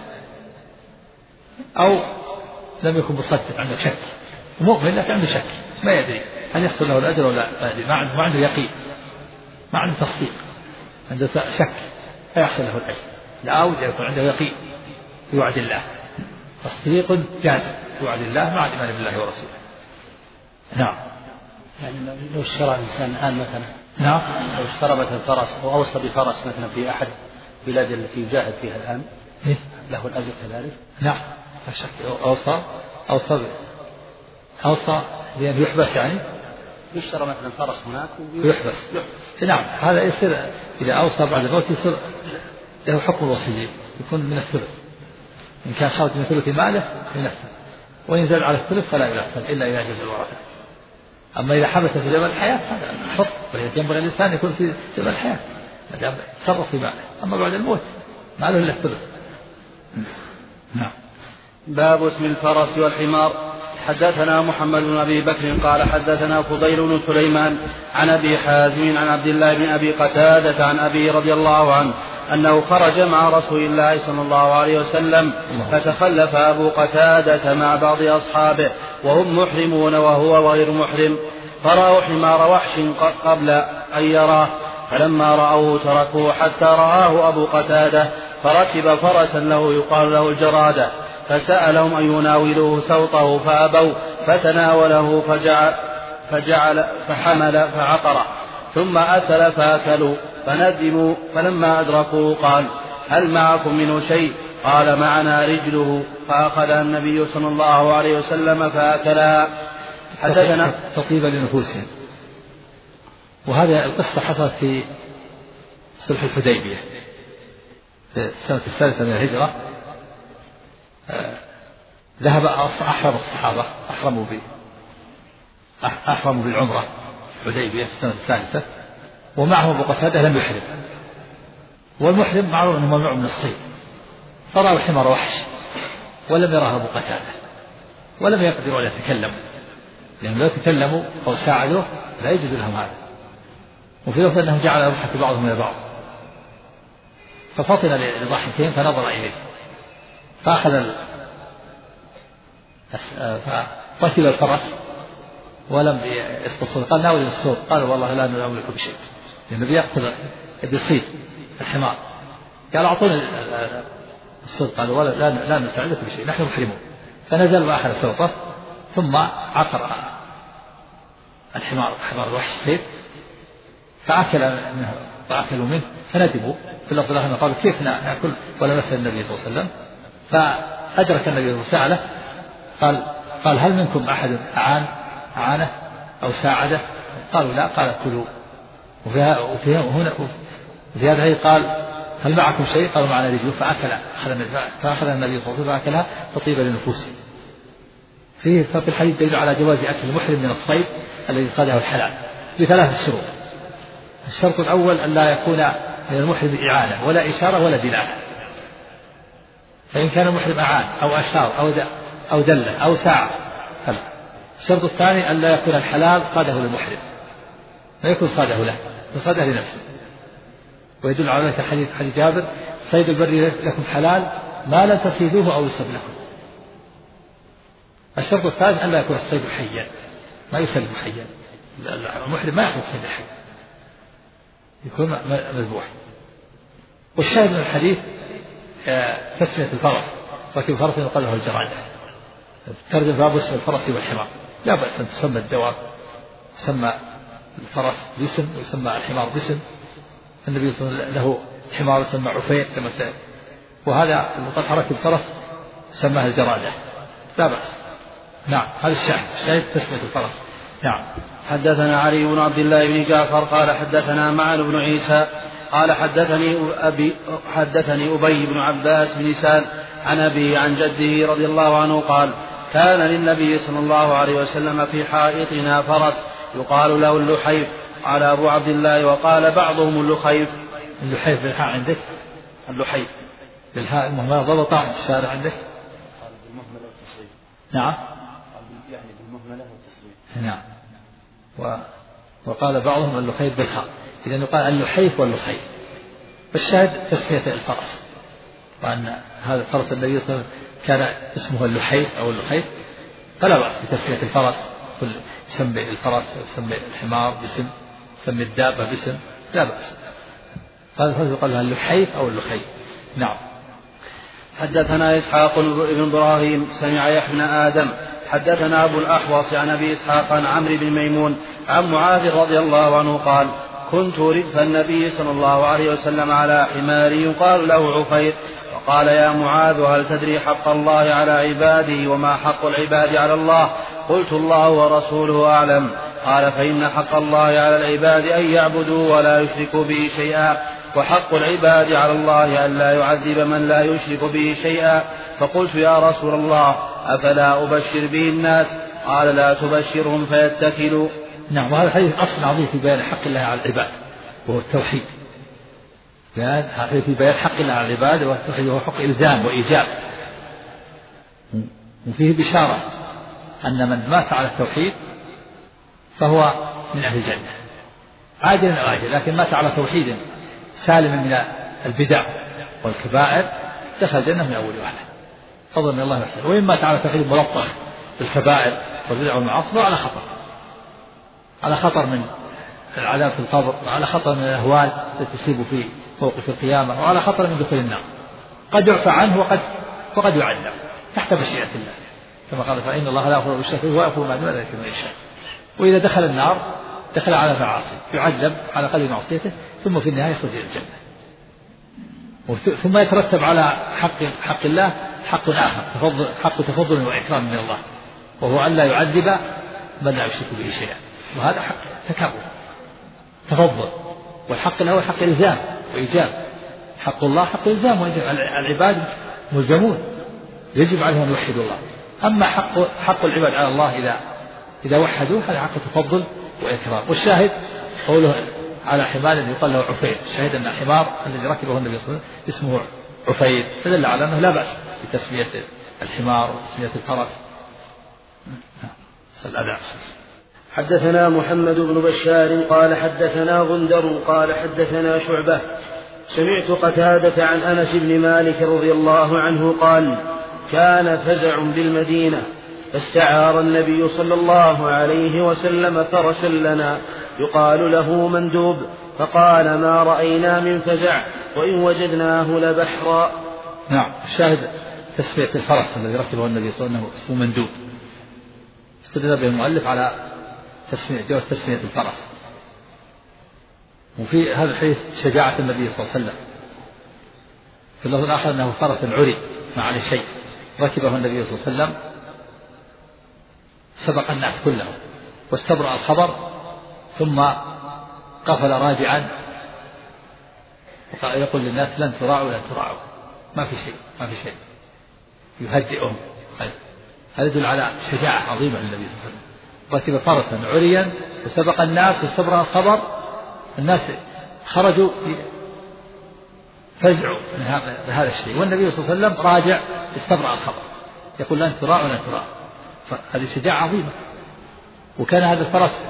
[SPEAKER 2] أو لم يكن مصدق عنده شك مؤمن لكن عنده شك ما يدري هل يحصل له الأجر ولا لا. ما عنده ما عنده يقين ما عنده تصديق عنده شك فيحصل له الأجر. لا بد يكون عنده يقين بوعد الله تصديق جازم بوعد الله مع الإيمان بالله ورسوله. نعم.
[SPEAKER 3] يعني لو اشترى الإنسان الآن مثلا
[SPEAKER 2] نعم
[SPEAKER 3] لو اشترى مثلا فرس أو أوصى بفرس مثلا في أحد البلاد التي يجاهد فيها الآن
[SPEAKER 2] إيه؟
[SPEAKER 3] له الأجر كذلك.
[SPEAKER 2] نعم لا شك. أوصى أوصى أوصى لأن يحبس يعني
[SPEAKER 3] يشترى مثلا فرس هناك
[SPEAKER 2] ويحبس. نعم هذا يصير إذا أوصى بعد الموت يصير له حكم الوصية يكون من الثلث. إن كان خارج من ثلث ماله ينفذ وينزل على الثلث فلا ينفذ إلا إذا جاز الورثة. أما إذا حبس في زمن الحياة هذا حط ينبغي الإنسان يكون في زمن الحياة ما دام تصرف في ماله. أما بعد الموت ما له إلا الثلث. نعم.
[SPEAKER 3] باب اسم الفرس والحمار. حدثنا محمد بن أبي بكر قال حدثنا فضيل بن سليمان عن أبي حازم عن عبد الله بن أبي قتادة عن أبي رضي الله عنه أنه خرج مع رسول الله صلى الله عليه وسلم فتخلف أبو قتادة مع بعض أصحابه وهم محرمون وهو غير محرم فرأوا حمار وحش قبل أن يراه فلما رأوه تركوه حتى رآه أبو قتادة فركب فرسا له يقال له الجرادة فسألهم أن يناولوه سوطه فأبوا فتناوله فجعل, فجعل فحمل فعقره ثم أكل فأكلوا فندموا فلما أدركوه قال هل معكم منه شيء؟ قال معنا رجله فأخذها النبي صلى الله عليه وسلم فأكلها.
[SPEAKER 2] حدثنا تطيبا لنفوسهم. وهذه القصة حصلت في صلح الحديبية في السنة الثالثة من الهجرة. ذهب أحرم الصحابة أحرموا به أحرموا بالعمرة الحديبية في السنة الثالثة ومعهم أبو قتادة لم يحرم. والمحرم معروف أنه ممنوع من الصيد. فرأى الحمار وحش ولم يراه أبو قتادة ولم يقدر أن يتكلم لأنهم لو تكلموا أو ساعدوه لا يجوز لهم هذا. وفي لفظ أنه جعل يضحك بعضهم إلى بعض، ففطن لضحكهم فنظر إليه فأخذ ال... فركب الفرس ولم يسقط، قال ناول الصوت، قال والله لا نملك بشيء، لأن النبي يأخذ بيصيد الحمار، قال أعطوني الصوت، قال ولا لا, لا نساعدك بشيء نحن محرمون. فنزل وأخذ سوطه ثم عقر الحمار حمار الوحش السيف فأكل منه فأكلوا منه فندموا. في اللفظ الآخر قالوا كيف نأكل ولا مسأل النبي صلى الله عليه وسلم؟ فأدرك النبي صلى الله عليه وسلم قال قال هل منكم أحد أعان أعانه أو ساعده؟ قالوا لا. قال كلوا. وفيها وفيها هنا وفي هذا قال هل معكم شيء؟ قالوا معنا رجل. فأكل فأخذ النبي صلى الله عليه وسلم فأكلها تطيب لنفوسهم. فيه ففي الحديث دليل على جواز أكل المحرم من الصيد الذي قاله الحلال بثلاث شروط. الشرط الأول أن لا يكون للمحرم إعانة ولا إشارة ولا دلالة، فإن كان المحرم أعان أو أشار أو أو دلة أو ساعة فلا. الشرط الثاني أن لا يكون الحلال صاده للمحرم، لا يكون صاده له، فصاده لنفسه. ويدل على ذلك حديث حديث جابر صيد البر لكم حلال ما لم تصيدوه أو يصب لكم. الشرط الثالث أن لا يكون الصيد حيا، ما يسلم حيا، المحرم ما يأخذ الصيد حيا، يكون مذبوح. والشاهد من الحديث تسمية الفرس، ركب فرس يقال له الجرادة. ترجم باب اسم الفرس والحمار، لا بأس أن تسمى الدواب، يسمى الفرس باسم ويسمى الحمار باسم. النبي صلى الله عليه وسلم له حمار يسمى عفير كما سأل، وهذا المطلع ركب فرس سماه الجرادة، لا بأس. نعم هذا الشاهد، الشاهد تسمية الفرس. نعم.
[SPEAKER 3] حدثنا علي بن عبد الله بن جعفر قال حدثنا معن بن عيسى قال حدثني أبي حدثني أبي بن عباس بن سال عن أبي عن جده رضي الله عنه قال كان للنبي صلى الله عليه وسلم في حائطنا فرس يقال له اللحيف. قال أبو عبد الله وقال بعضهم اللخيف.
[SPEAKER 2] اللحيف بالحاء عندك؟
[SPEAKER 3] اللحيف
[SPEAKER 2] بالحاء المهملة ضبط الشارع عندك؟
[SPEAKER 3] بالمهملة والتصريف.
[SPEAKER 2] نعم
[SPEAKER 3] يعني بالمهملة والتصريف.
[SPEAKER 2] نعم. و... وقال بعضهم اللخيف بالحاء، إذا يقال اللحيف واللخيف. والشاهد تسمية الفرس، وأن هذا الفرس النبي صلى الله عليه وسلم كان اسمه اللحيف أو اللخيف، فلا بأس بتسمية الفرس، كل يسمي الفرس ويسمي الحمار باسم، يسمي الدابة باسم، لا بأس. هذا الفرس يقال له اللحيف أو اللخيف. نعم.
[SPEAKER 3] حدثنا إسحاق بن إبراهيم سمع يحيى بن آدم حدثنا أبو الأحوص عن أبي إسحاق عن عمرو بن ميمون عن معاذ رضي الله عنه قال كنت ردف النبي صلى الله عليه وسلم على حمار يقال له عفير، وقال يا معاذ هل تدري حق الله على عباده وما حق العباد على الله؟ قلت الله ورسوله أعلم. قال فإن حق الله على العباد أن يعبدوا ولا يشركوا به شيئا، وحق العباد على الله أن لا يعذب من لا يشرك به شيئا. فقلت يا رسول الله أفلا أبشر به الناس؟ قال لا تبشرهم فيتكلوا.
[SPEAKER 2] نعم. وهذا الحديث أصل عظيم في بيان حق الله على العباد وهو التوحيد، بيان في بيان حق الله على العباد والتوحيد وهو حق إلزام وإيجاب. وفيه بشارة أن من مات على التوحيد فهو من أهل الجنة عاجلا أو آجلا، لكن مات على توحيد سالما من البدع والكبائر دخل الجنة من أول وهلة فضلا من الله وحده. وإن مات على توحيد ملطخ بالكبائر والبدع والمعاصي على خطر، على خطر من العذاب في القبر، وعلى خطر من الأهوال التي تصيب في موقف القيامة، وعلى خطر من دخول النار. قد يعفى عنه وقد وقد يعذب تحت مشيئة الله، كما قال فإن الله لا يغفر الشرك ويغفر ما دون ذلك لمن يشاء. وإذا دخل النار دخل على معاصي يعذب على قدر معصيته، ثم في النهاية يخرج إلى الجنة. ثم يترتب على حق حق الله حق آخر، تفضل حق تفضل وإكرام من الله، وهو أن لا يعذب من لا يشرك به شيئا، وهذا حق تكافؤ تفضل. والحق الأول حق إلزام وإيجاب، حق الله حق إلزام وإيجاب، العباد ملزمون يجب عليهم أن يوحدوا الله. أما حق حق العباد على الله إذا إذا وحدوا هذا حق تفضل وإكرام. والشاهد قوله على حمار يقال له عفير، الشاهد أن الحمار الذي ركبه النبي صلى الله عليه وسلم اسمه عفير، فدل على أنه لا بأس بتسمية الحمار وتسمية الفرس. الأداء.
[SPEAKER 3] حدثنا محمد بن بشار قال حدثنا غندر قال حدثنا شعبة سمعت قتادة عن أنس بن مالك رضي الله عنه قال كان فزع بالمدينة فاستعار النبي صلى الله عليه وسلم فرسا لنا يقال له مندوب فقال ما رأينا من فزع وإن وجدناه لبحرا.
[SPEAKER 2] نعم. الشاهد تسمية الفرس الذي ركبه النبي صلى الله عليه وسلم اسمه مندوب. استدل به المؤلف على تسمية جواز تسمية الفرس. وفي هذا الحديث شجاعة النبي صلى الله عليه وسلم. في اللفظ الآخر أنه فرس عري ما عليه شيء ركبه النبي صلى الله عليه وسلم سبق الناس كلهم واستبرأ الخبر ثم قفل راجعا يقول للناس لن تراعوا لن تراعوا ما في شيء ما في شيء يهدئهم. هذا يدل على شجاعة عظيمة للنبي صلى الله عليه وسلم. ركب فرسا عريا وسبق الناس واستبرأ الخبر الناس خرجوا فزعوا من هذا الشيء والنبي صلى الله عليه وسلم راجع استبرأ الخبر يقول لن تراعوا لن تراعوا. فهذه شجاعة عظيمة. وكان هذا الفرس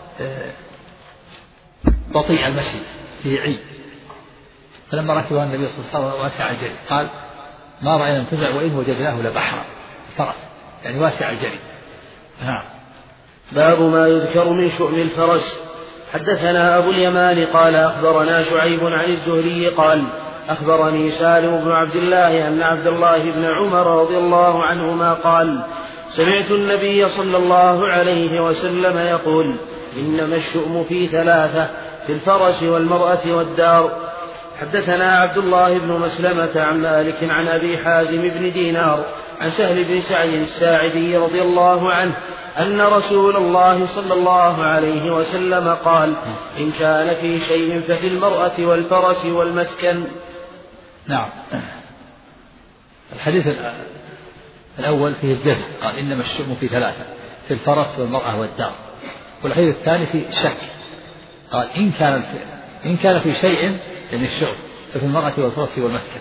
[SPEAKER 2] بطيء المشي فيه عي فلما ركبه النبي صلى الله عليه وسلم واسع الجري قال ما رأينا من فزع وإن وجدناه لبحرا. الفرس يعني واسع الجري. نعم.
[SPEAKER 3] باب ما يذكر من شؤم الفرس. حدثنا أبو اليمان قال أخبرنا شعيب عن الزهري قال أخبرني سالم بن عبد الله أن عبد الله بن عمر رضي الله عنهما قال سمعت النبي صلى الله عليه وسلم يقول إنما الشؤم في ثلاثة في الفرس والمرأة والدار. حدثنا عبد الله بن مسلمة عن مالك عن أبي حازم بن دينار عن سهل بن سعد الساعدي رضي الله عنه أن رسول الله صلى الله عليه وسلم قال إن كان في شيء ففي المرأة والفرس والمسكن.
[SPEAKER 2] نعم. الحديث الأول فيه الجزم قال إنما الشؤم في ثلاثة في الفرس والمرأة والدار. والحديث الثاني في الشك قال إن كان في إن كان في شيء يعني الشؤم ففي المرأة والفرس والمسكن.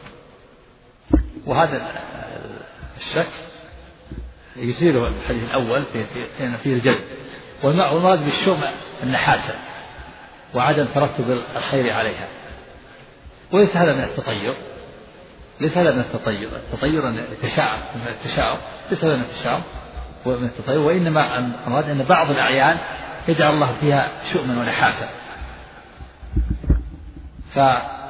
[SPEAKER 2] وهذا الشك يثيره الحديث الأول في في فيه الجزم. والمراد بالشؤم النحاسة وعدم ترتب الخير عليها. وليس هذا من التطير ليس هذا من التطير. التطير أن يتشاعر من التشاؤم ليس هذا من التشاؤم ومن التطير وإنما المراد أن بعض الأعيان يجعل الله فيها شؤما ونحاسة ف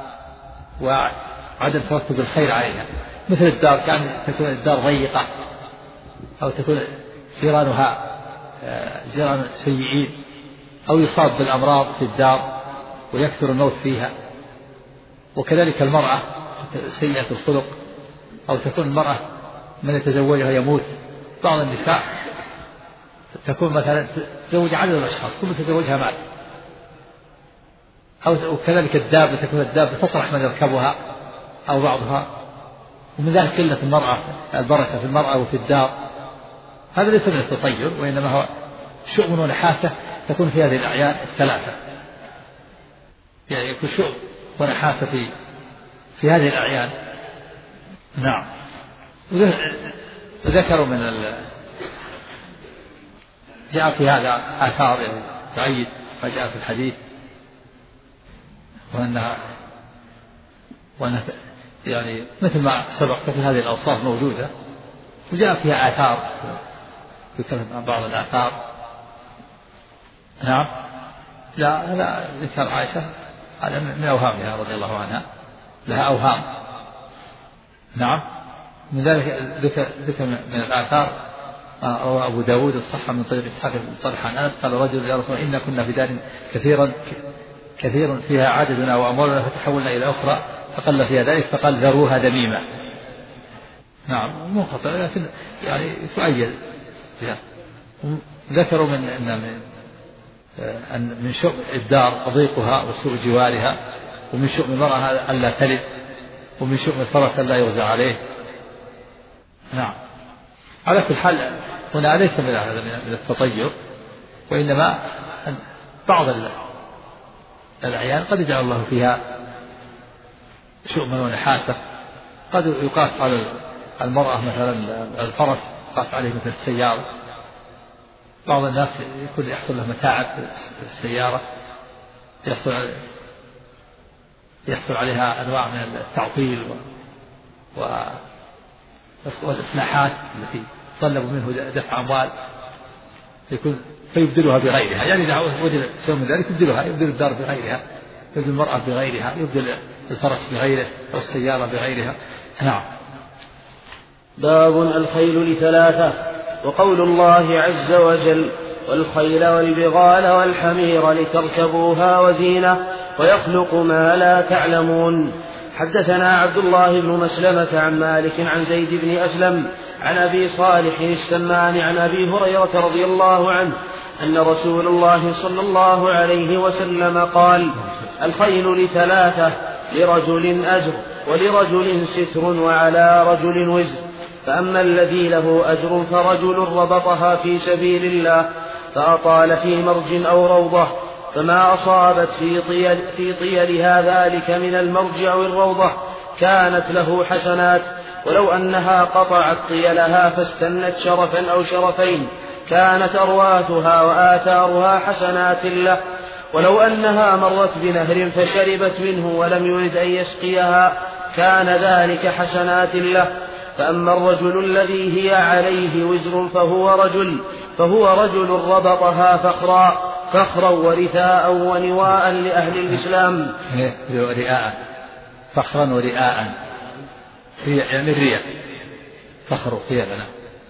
[SPEAKER 2] وعدم ترتب الخير عليها مثل الدار كان تكون الدار ضيقة أو تكون جيرانها جيران سيئين أو يصاب بالأمراض في الدار ويكثر الموت فيها. وكذلك المرأة سيئة الخلق أو تكون المرأة من يتزوجها يموت. بعض النساء تكون مثلا تزوج عدد الأشخاص كل من تزوجها مات. أو كذلك الدابة تكون الدابة تطرح من يركبها أو بعضها. ومن ذلك قلة المرأة البركة في المرأة وفي الدار. هذا ليس من التطير وإنما هو شؤم ونحاسة تكون في هذه الأعيان الثلاثة. يعني يكون شؤم ونحاسة في في هذه الأعيان. نعم. ذكروا من ال... جاء في هذا آثار يعني سعيد وجاء في الحديث وأنها وأنها يعني مثل ما سبق في هذه الأوصاف موجودة وجاء فيها آثار ذكر بعض الآثار. نعم. لا لا ذكر عائشة هذا من أوهامها رضي الله عنها لها أوهام. نعم. من ذلك ذكر ذكر من الآثار روى أبو داود الصحة من طريق إسحاق بن طلحة عن أنس قال رجل يا رسول الله إن كنا في دار كثيرا كثير فيها عددنا وأموالنا فتحولنا إلى أخرى فقل فيها ذلك فقال ذروها دميمة. نعم مو خطأ لكن يعني تؤيد. ذكروا من أن من من شؤم الدار ضيقها وسوء جوارها ومن شؤم المرأة ألا تلد ومن شؤم الفرس ألا يغزى عليه. نعم. على كل حال هنا ليس من هذا من التطير وإنما بعض الأعيان قد يجعل الله فيها شؤما ونحاسة. قد يقاس على المرأة مثلا الفرس يقاس عليه مثل السيارة بعض الناس يكون يحصل له متاعب في السيارة، يحصل يحصل عليها أنواع من التعطيل والإصلاحات التي طلبوا منه دفع أموال، يكون فيبدلها بغيرها، يعني إذا وجد شيء من ذلك يبدلها، يبدل الدار بغيرها، يبدل المرأة بغيرها، يبدل الفرس بغيره أو السيارة بغيرها. نعم.
[SPEAKER 3] باب الخيل لثلاثة. وقول الله عز وجل: والخيل والبغال والحمير لتركبوها وزينة ويخلق ما لا تعلمون. حدثنا عبد الله بن مسلمة عن مالك عن زيد بن أسلم عن أبي صالح السمان عن أبي هريرة رضي الله عنه أن رسول الله صلى الله عليه وسلم قال: الخيل لثلاثة، لرجل أجر ولرجل ستر وعلى رجل وزر، فأما الذي له أجر فرجل ربطها في سبيل الله فأطال في مرج أو روضة فما أصابت في, طيل في طيلها ذلك من المرج أو الروضة كانت له حسنات، ولو أنها قطعت طيلها فاستنت شرفا أو شرفين كانت أرواثها وآثارها حسنات له، ولو أنها مرت بنهر فشربت منه ولم يرد أن يسقيها كان ذلك حسنات له. فأما الرجل الذي هي عليه وزر فهو رجل فهو رجل ربطها فخرا فخرا ورثاء ونواء لأهل الإسلام.
[SPEAKER 2] رئاء، فخرا ورئاء، يعني الرياء، فخر قيادنا.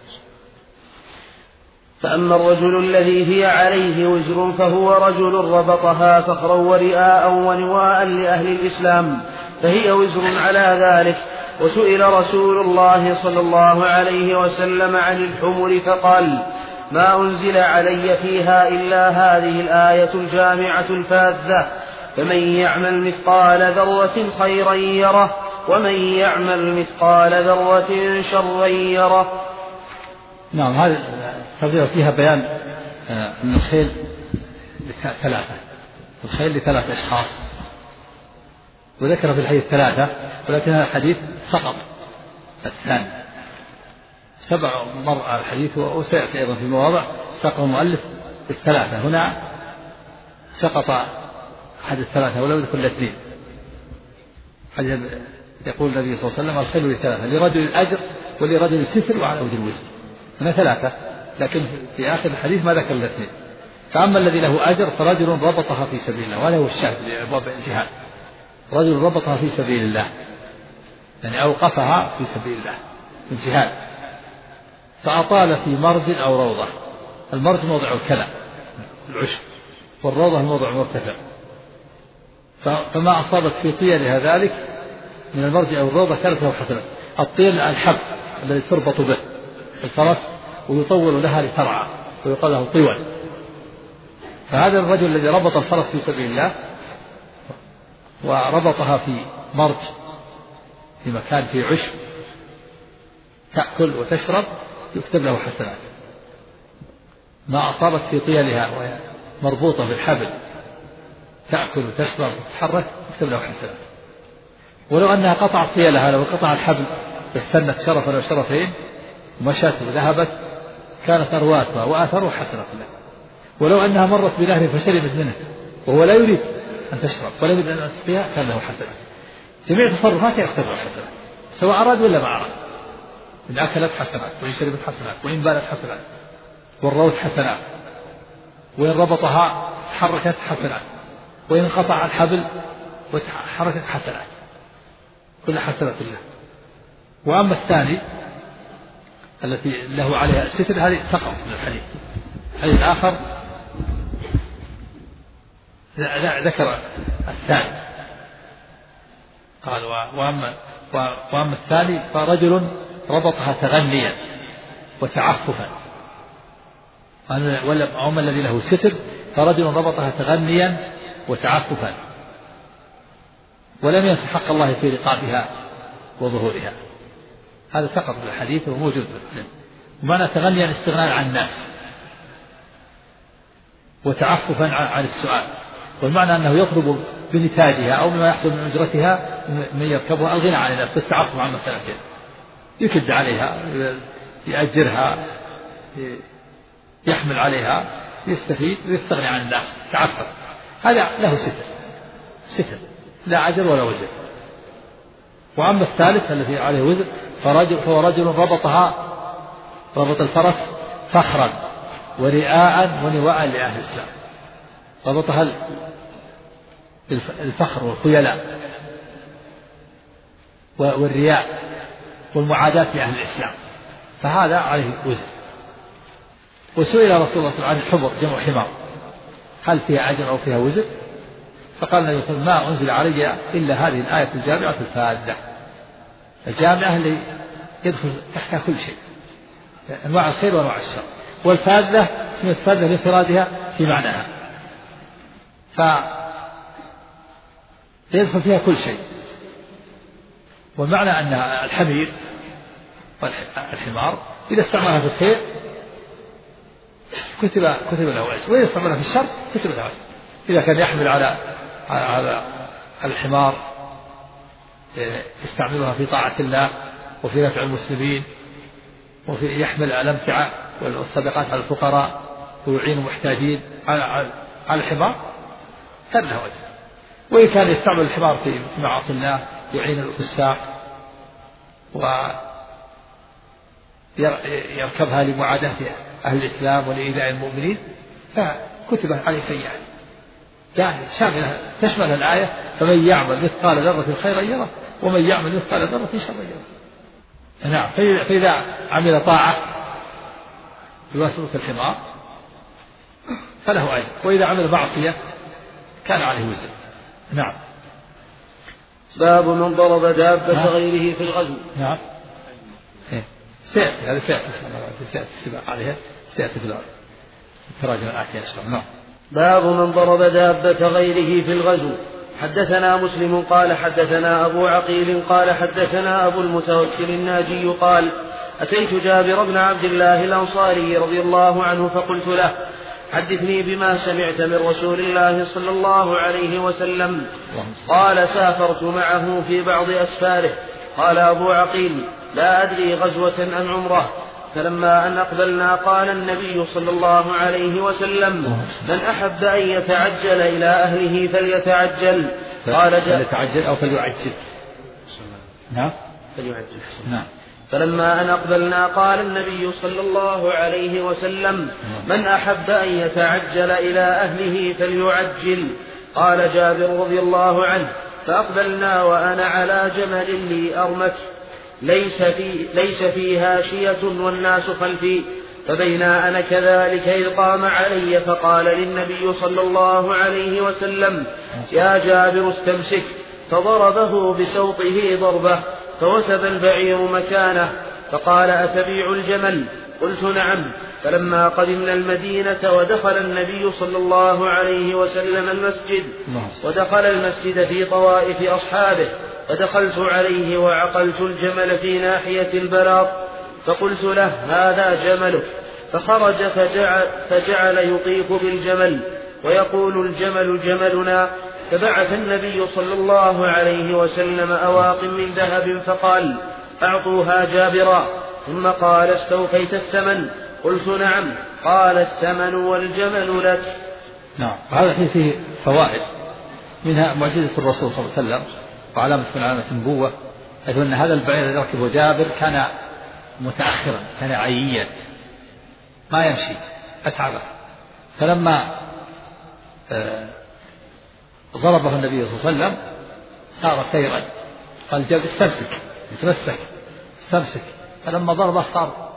[SPEAKER 3] فأما الرجل الذي هي عليه وزر فهو رجل ربطها فخرا ورئاء ونواء لأهل الإسلام، فهي وزر على ذلك. وسئل رسول الله صلى الله عليه وسلم عن الحمر فقال: ما أنزل علي فيها إلا هذه الآية الجامعة الفاذة، فمن يعمل مثقال ذرة خيرا يره ومن يعمل مثقال ذرة شرا يره.
[SPEAKER 2] نعم. هذه الترجمة فيها بيان أن الخيل ثلاثة، الخيل لثلاثة أشخاص، وذكر في الحديث ثلاثة، ولكن هذا الحديث سقط الثاني، سبع مر الحديث وسيأتي أيضا في مواضع سقط المؤلف الثلاثة، هنا سقط أحد الثلاثة ولو يذكر الاثنين. حديث يقول النبي صلى الله عليه وسلم: الخيل لثلاثة، لرجل الأجر ولرجل ستر وعلى وجه الوزر. هنا ثلاثة، لكن في آخر الحديث ما ذكر الاثنين. فأما الذي له أجر فرجل ربطها في سبيل الله، وهذا هو الشاهد لأبواب الجهاد، رجل ربطها في سبيل الله يعني أوقفها في سبيل الله في الجهاد، فأطال في مرج أو روضة. المرج موضع الكلى العشب، والروضة الموضع المرتفع، فما أصابت في طيلها ذلك من المرج أو الروضة كانت له حسنة. الطيل الحب الذي تربط به الفرس ويطول لها لترعى ويقال له طول. فهذا الرجل الذي ربط الفرس في سبيل الله وربطها في مرج في مكان فيه عشب تأكل وتشرب يكتب له حسنات. ما أصابت في طيلها وهي مربوطة بالحبل تأكل وتشرب وتتحرك يكتب له حسنات. ولو أنها قطعت طيلها، لو قطع الحبل استنت شرفا أو شرفين ومشت وذهبت كانت أرواثها وآثارها حسنة له. ولو أنها مرت بنهر فشربت منه وهو لا يريد أن تشرب ولا يريد أن تسقيها كان له حسنة. جميع تصرفاتها يكتب له حسنات سواء أراد ولا ما أراد. إن أكلت حسنات، وإن شربت حسنات، وإن بالت حسنات، والروث حسنات، وإن ربطها تحركت حسنات، وإن قطع الحبل وتحركت حسنات، كل حسنات له. وأما الثاني التي له عليها الستر هذه سقط من الحديث. الحديث الآخر ذكر الثاني قال: وأما, وأما الثاني فرجل ربطها تغنيا وتعففا. وأما الذي له ستر فرجل ربطها تغنيا وتعففا ولم ينس حق الله في رقابها وظهورها. هذا سقط في الحديث وموجود في الحديث. ومعنى تغنيا استغناء عن الناس، وتعففا عن السؤال، والمعنى أنه يطلب بنتاجها أو مما يحصل من أجرتها من يركبها الغنى عن الناس، التعفف عن مسألتين، يكد عليها، يأجرها، يحمل عليها يستفيد ويستغني عن الناس تعفف، هذا له ستر ستر لا عجل ولا وزر. وأما الثالث الذي عليه وزر فرجل فهو رجل ربطها ربط الفرس فخرا ورئاء ونواء لأهل الإسلام، ربطها الفخر والخيلاء والرياء والمعاداة لأهل الإسلام، فهذا عليه وزر. وسئل رسول الله صلى الله عليه وسلم عن الحمر جمع حمار هل فيها أجر أو فيها وزر؟ فقال النبي صلى الله عليه وسلم ما أنزل علي إلا هذه الآية الجامعة الفاذة، الجامعة اللي يدخل تحتها كل شيء أنواع الخير وأنواع الشر، والفاذة اسم الفاذة لانفرادها في معناها، فيدخل فيها كل شيء. والمعنى أن الحمير والحمار إذا استعملها في الخير كتب كتب له أجر، وإذا استعملها في الشر كتب له أجر. إذا كان يحمل على على الحمار يستعملها في طاعة الله وفي نفع المسلمين، وفي يحمل الأمتعة والصدقات على الفقراء ويعين المحتاجين على على الحمار كان له أجر. وإن كان يستعمل الحمار في معاصي الله يعين الفساق ويركبها لمعاداة أهل الإسلام ولإيذاء المؤمنين فكتب عليه سيئات. يعني شاملة تشمل الآية فمن يعمل مثقال ذرة خيرا يره ومن يعمل مثقال ذرة شرا يره. نعم، فإذا عمل طاعة بواسطة الحمار فله أجر، وإذا عمل معصية كان عليه وزر. نعم.
[SPEAKER 3] باب من ضرب دابة غيره في الغزو.
[SPEAKER 2] نعم. سيأتي هذا سيأتي سيأتي السباق عليها سيأتي في التراجم الآتية إن شاء الله. نعم.
[SPEAKER 3] باب من ضرب دابة غيره في الغزو. حدثنا مسلم قال حدثنا أبو عقيل قال حدثنا أبو المتوكل الناجي قال أتيت جابر بن عبد الله الأنصاري رضي الله عنه فقلت له حدثني بما سمعت من رسول الله صلى الله عليه وسلم. قال سافرت معه في بعض أسفاره. قال أبو عقيل لا أدري غزوة أم عمرة. فلما أن أقبلنا قال النبي صلى الله عليه وسلم من أحب أن يتعجل إلى أهله فليتعجل. قال
[SPEAKER 2] فليتعجل أو فليعجل.
[SPEAKER 3] نعم فليعجل.
[SPEAKER 2] نعم.
[SPEAKER 3] فلما أن أقبلنا قال النبي صلى الله عليه وسلم من أحب أن يتعجل إلى أهله فليعجل. قال جابر رضي الله عنه فأقبلنا وأنا على جمل لي أرمك ليس, في ليس فيها شية والناس خلفي. فبينا أنا كذلك إذ قام علي فقال للنبي صلى الله عليه وسلم يا جابر استمسك. فضربه بسوطه ضربة فوثب البعير مكانه. فقال أتبيع الجمل؟ قلت نعم. فلما قدمنا المدينة ودخل النبي صلى الله عليه وسلم المسجد ودخل المسجد في طوائف أصحابه فدخلت عليه وعقلت الجمل في ناحية البلاط فقلت له هذا جملك. فخرج فجعل, فجعل يطيف بالجمل ويقول الجمل جملنا. فبعث النبي صلى الله عليه وسلم أواق من ذهب فقال أعطوها جابرا. ثم قال استوفيت الثمن؟ قلت نعم. قال الثمن والجمل لك.
[SPEAKER 2] نعم. هذا فيه فوائد، منها معجزة الرسول صلى الله عليه وسلم وعلامة من علامة النبوة، حيث أن هذا البعير الذي ركبه جابر كان متأخرا كان عييا ما يمشي أتعبه. فلما ضربه النبي صلى الله عليه وسلم صار سيرا. قال جابر استمسك يتمسك استمسك. فلما ضربه صار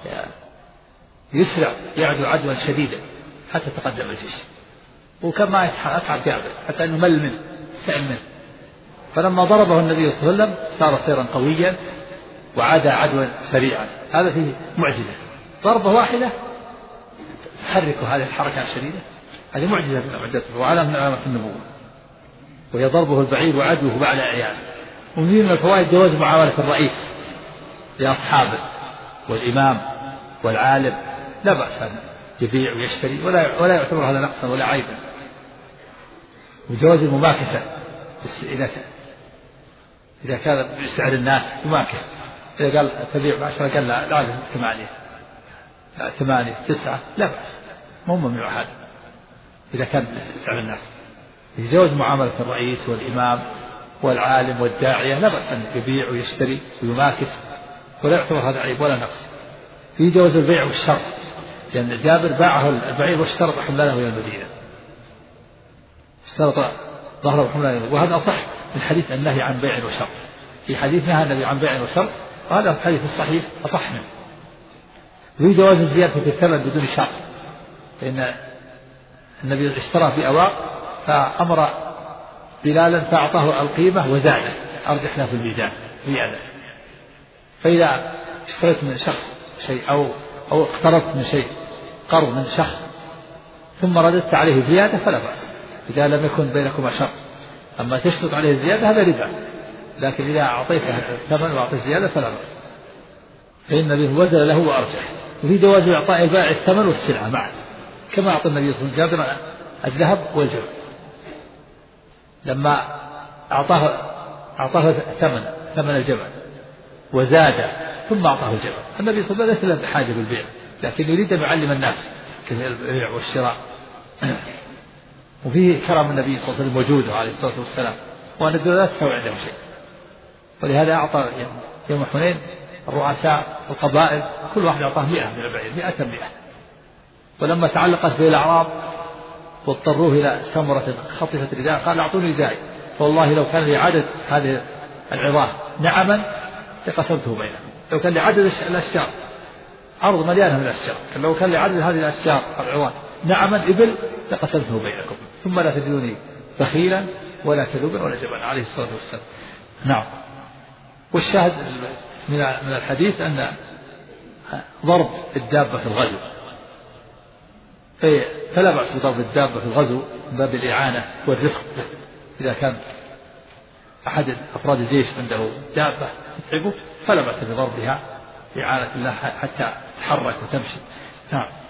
[SPEAKER 2] يسرع يعدو عدوا شديدا حتى تقدم الجيش، وكان ما أتعب جابر حتى أنه مل منه سأل منه. فلما ضربه النبي صلى الله عليه وسلم صار سيرا قويا وعاد عدوا سريعا. هذا فيه معجزة، ضربة واحدة تحرك هذه الحركة الشديدة، هذه معجزة من معجزته وعلامة من علامات النبوة، وهي ضربه البعير وعدوه بعد أعيان. ومن الفوائد جواز معاملة الرئيس لأصحابه والإمام والعالم، لا بأس أن يبيع ويشتري ولا ولا يعتبر هذا نقصا ولا عيبا. وجواز المماكسة إذا كان إذا كان بسعر الناس يماكس، إذا قال تبيع بعشرة قال لا لا تحكم عليه ثمانية تسعة لا بأس، مو ممنوع هذا إذا كان يسأل الناس. يجوز معاملة الرئيس والإمام والعالم والداعية، لا بأس أن يبيع ويشتري ويماكس ولا يعتبر هذا عيب ولا نقص. في جواز البيع والشر، لأن جابر باعه البعير واشترط حملانه إلى المدينة، اشترط ظهره حملانه، وهذا أصح من حديث النهي عن بيع وشر. في حديث نهى النبي عن بيع وشر، وهذا الحديث الصحيح أصح منه. في جواز الزيادة في الثمن بدون شرط، لأن النبي اشترى في أواق فأمر بلالا فأعطاه القيمة وزاده، أرجحنا في الميزان زيادة. فإذا اشتريت من شخص شيء أو أو اقترضت من شيء قرض من شخص ثم رددت عليه زيادة فلا بأس إذا لم يكن بينكما شرط. أما تشترط عليه زيادة هذا ربا، لكن إذا أعطيته الثمن وأعطيت زيادة فلا بأس، فإن النبي وزن له وأرجح. وفي جواز إعطاء البائع الثمن والسلعة معا، كما أعطى النبي صلى الله عليه وسلم جابر الذهب والجبل، لما أعطاه أعطاه ثمن ثمن الجبل وزاد ثم أعطاه الجبل. النبي صلى الله عليه وسلم بحاجة بالبيع، لكن يريد أن يعلم الناس كيف البيع والشراء. وفيه كرم النبي صلى الله عليه وسلم وجوده عليه الصلاة والسلام، وأن الدولة لا تسوي عنده شيء، ولهذا أعطى يوم حنين الرؤساء القبائل كل واحد أعطاه مئة من البعير، مئة مئة. ولما تعلقت به الأعراب واضطروه إلى سمرة خطفت رداء قال أعطوني ردائي، فوالله لو كان لي عدد هذه العظام نعما لقسمته بينهم. لو كان لي عدد الأشجار، أرض مليانة من الأشجار، لو كان لي عدد هذه الأشجار العظام نعما إبل لقسمته بينكم، ثم لا تجدوني بخيلا ولا كذوبا ولا جبنا عليه الصلاة والسلام. نعم. والشاهد من الحديث أن ضرب الدابة في الغزو، فلا بأس بضرب الدابة في الغزو من باب الإعانة والرفق. إذا كان أحد أفراد الجيش عنده دابة تتعبه فلا بأس بضربها إعانة الله حتى تتحرك وتمشي. نعم.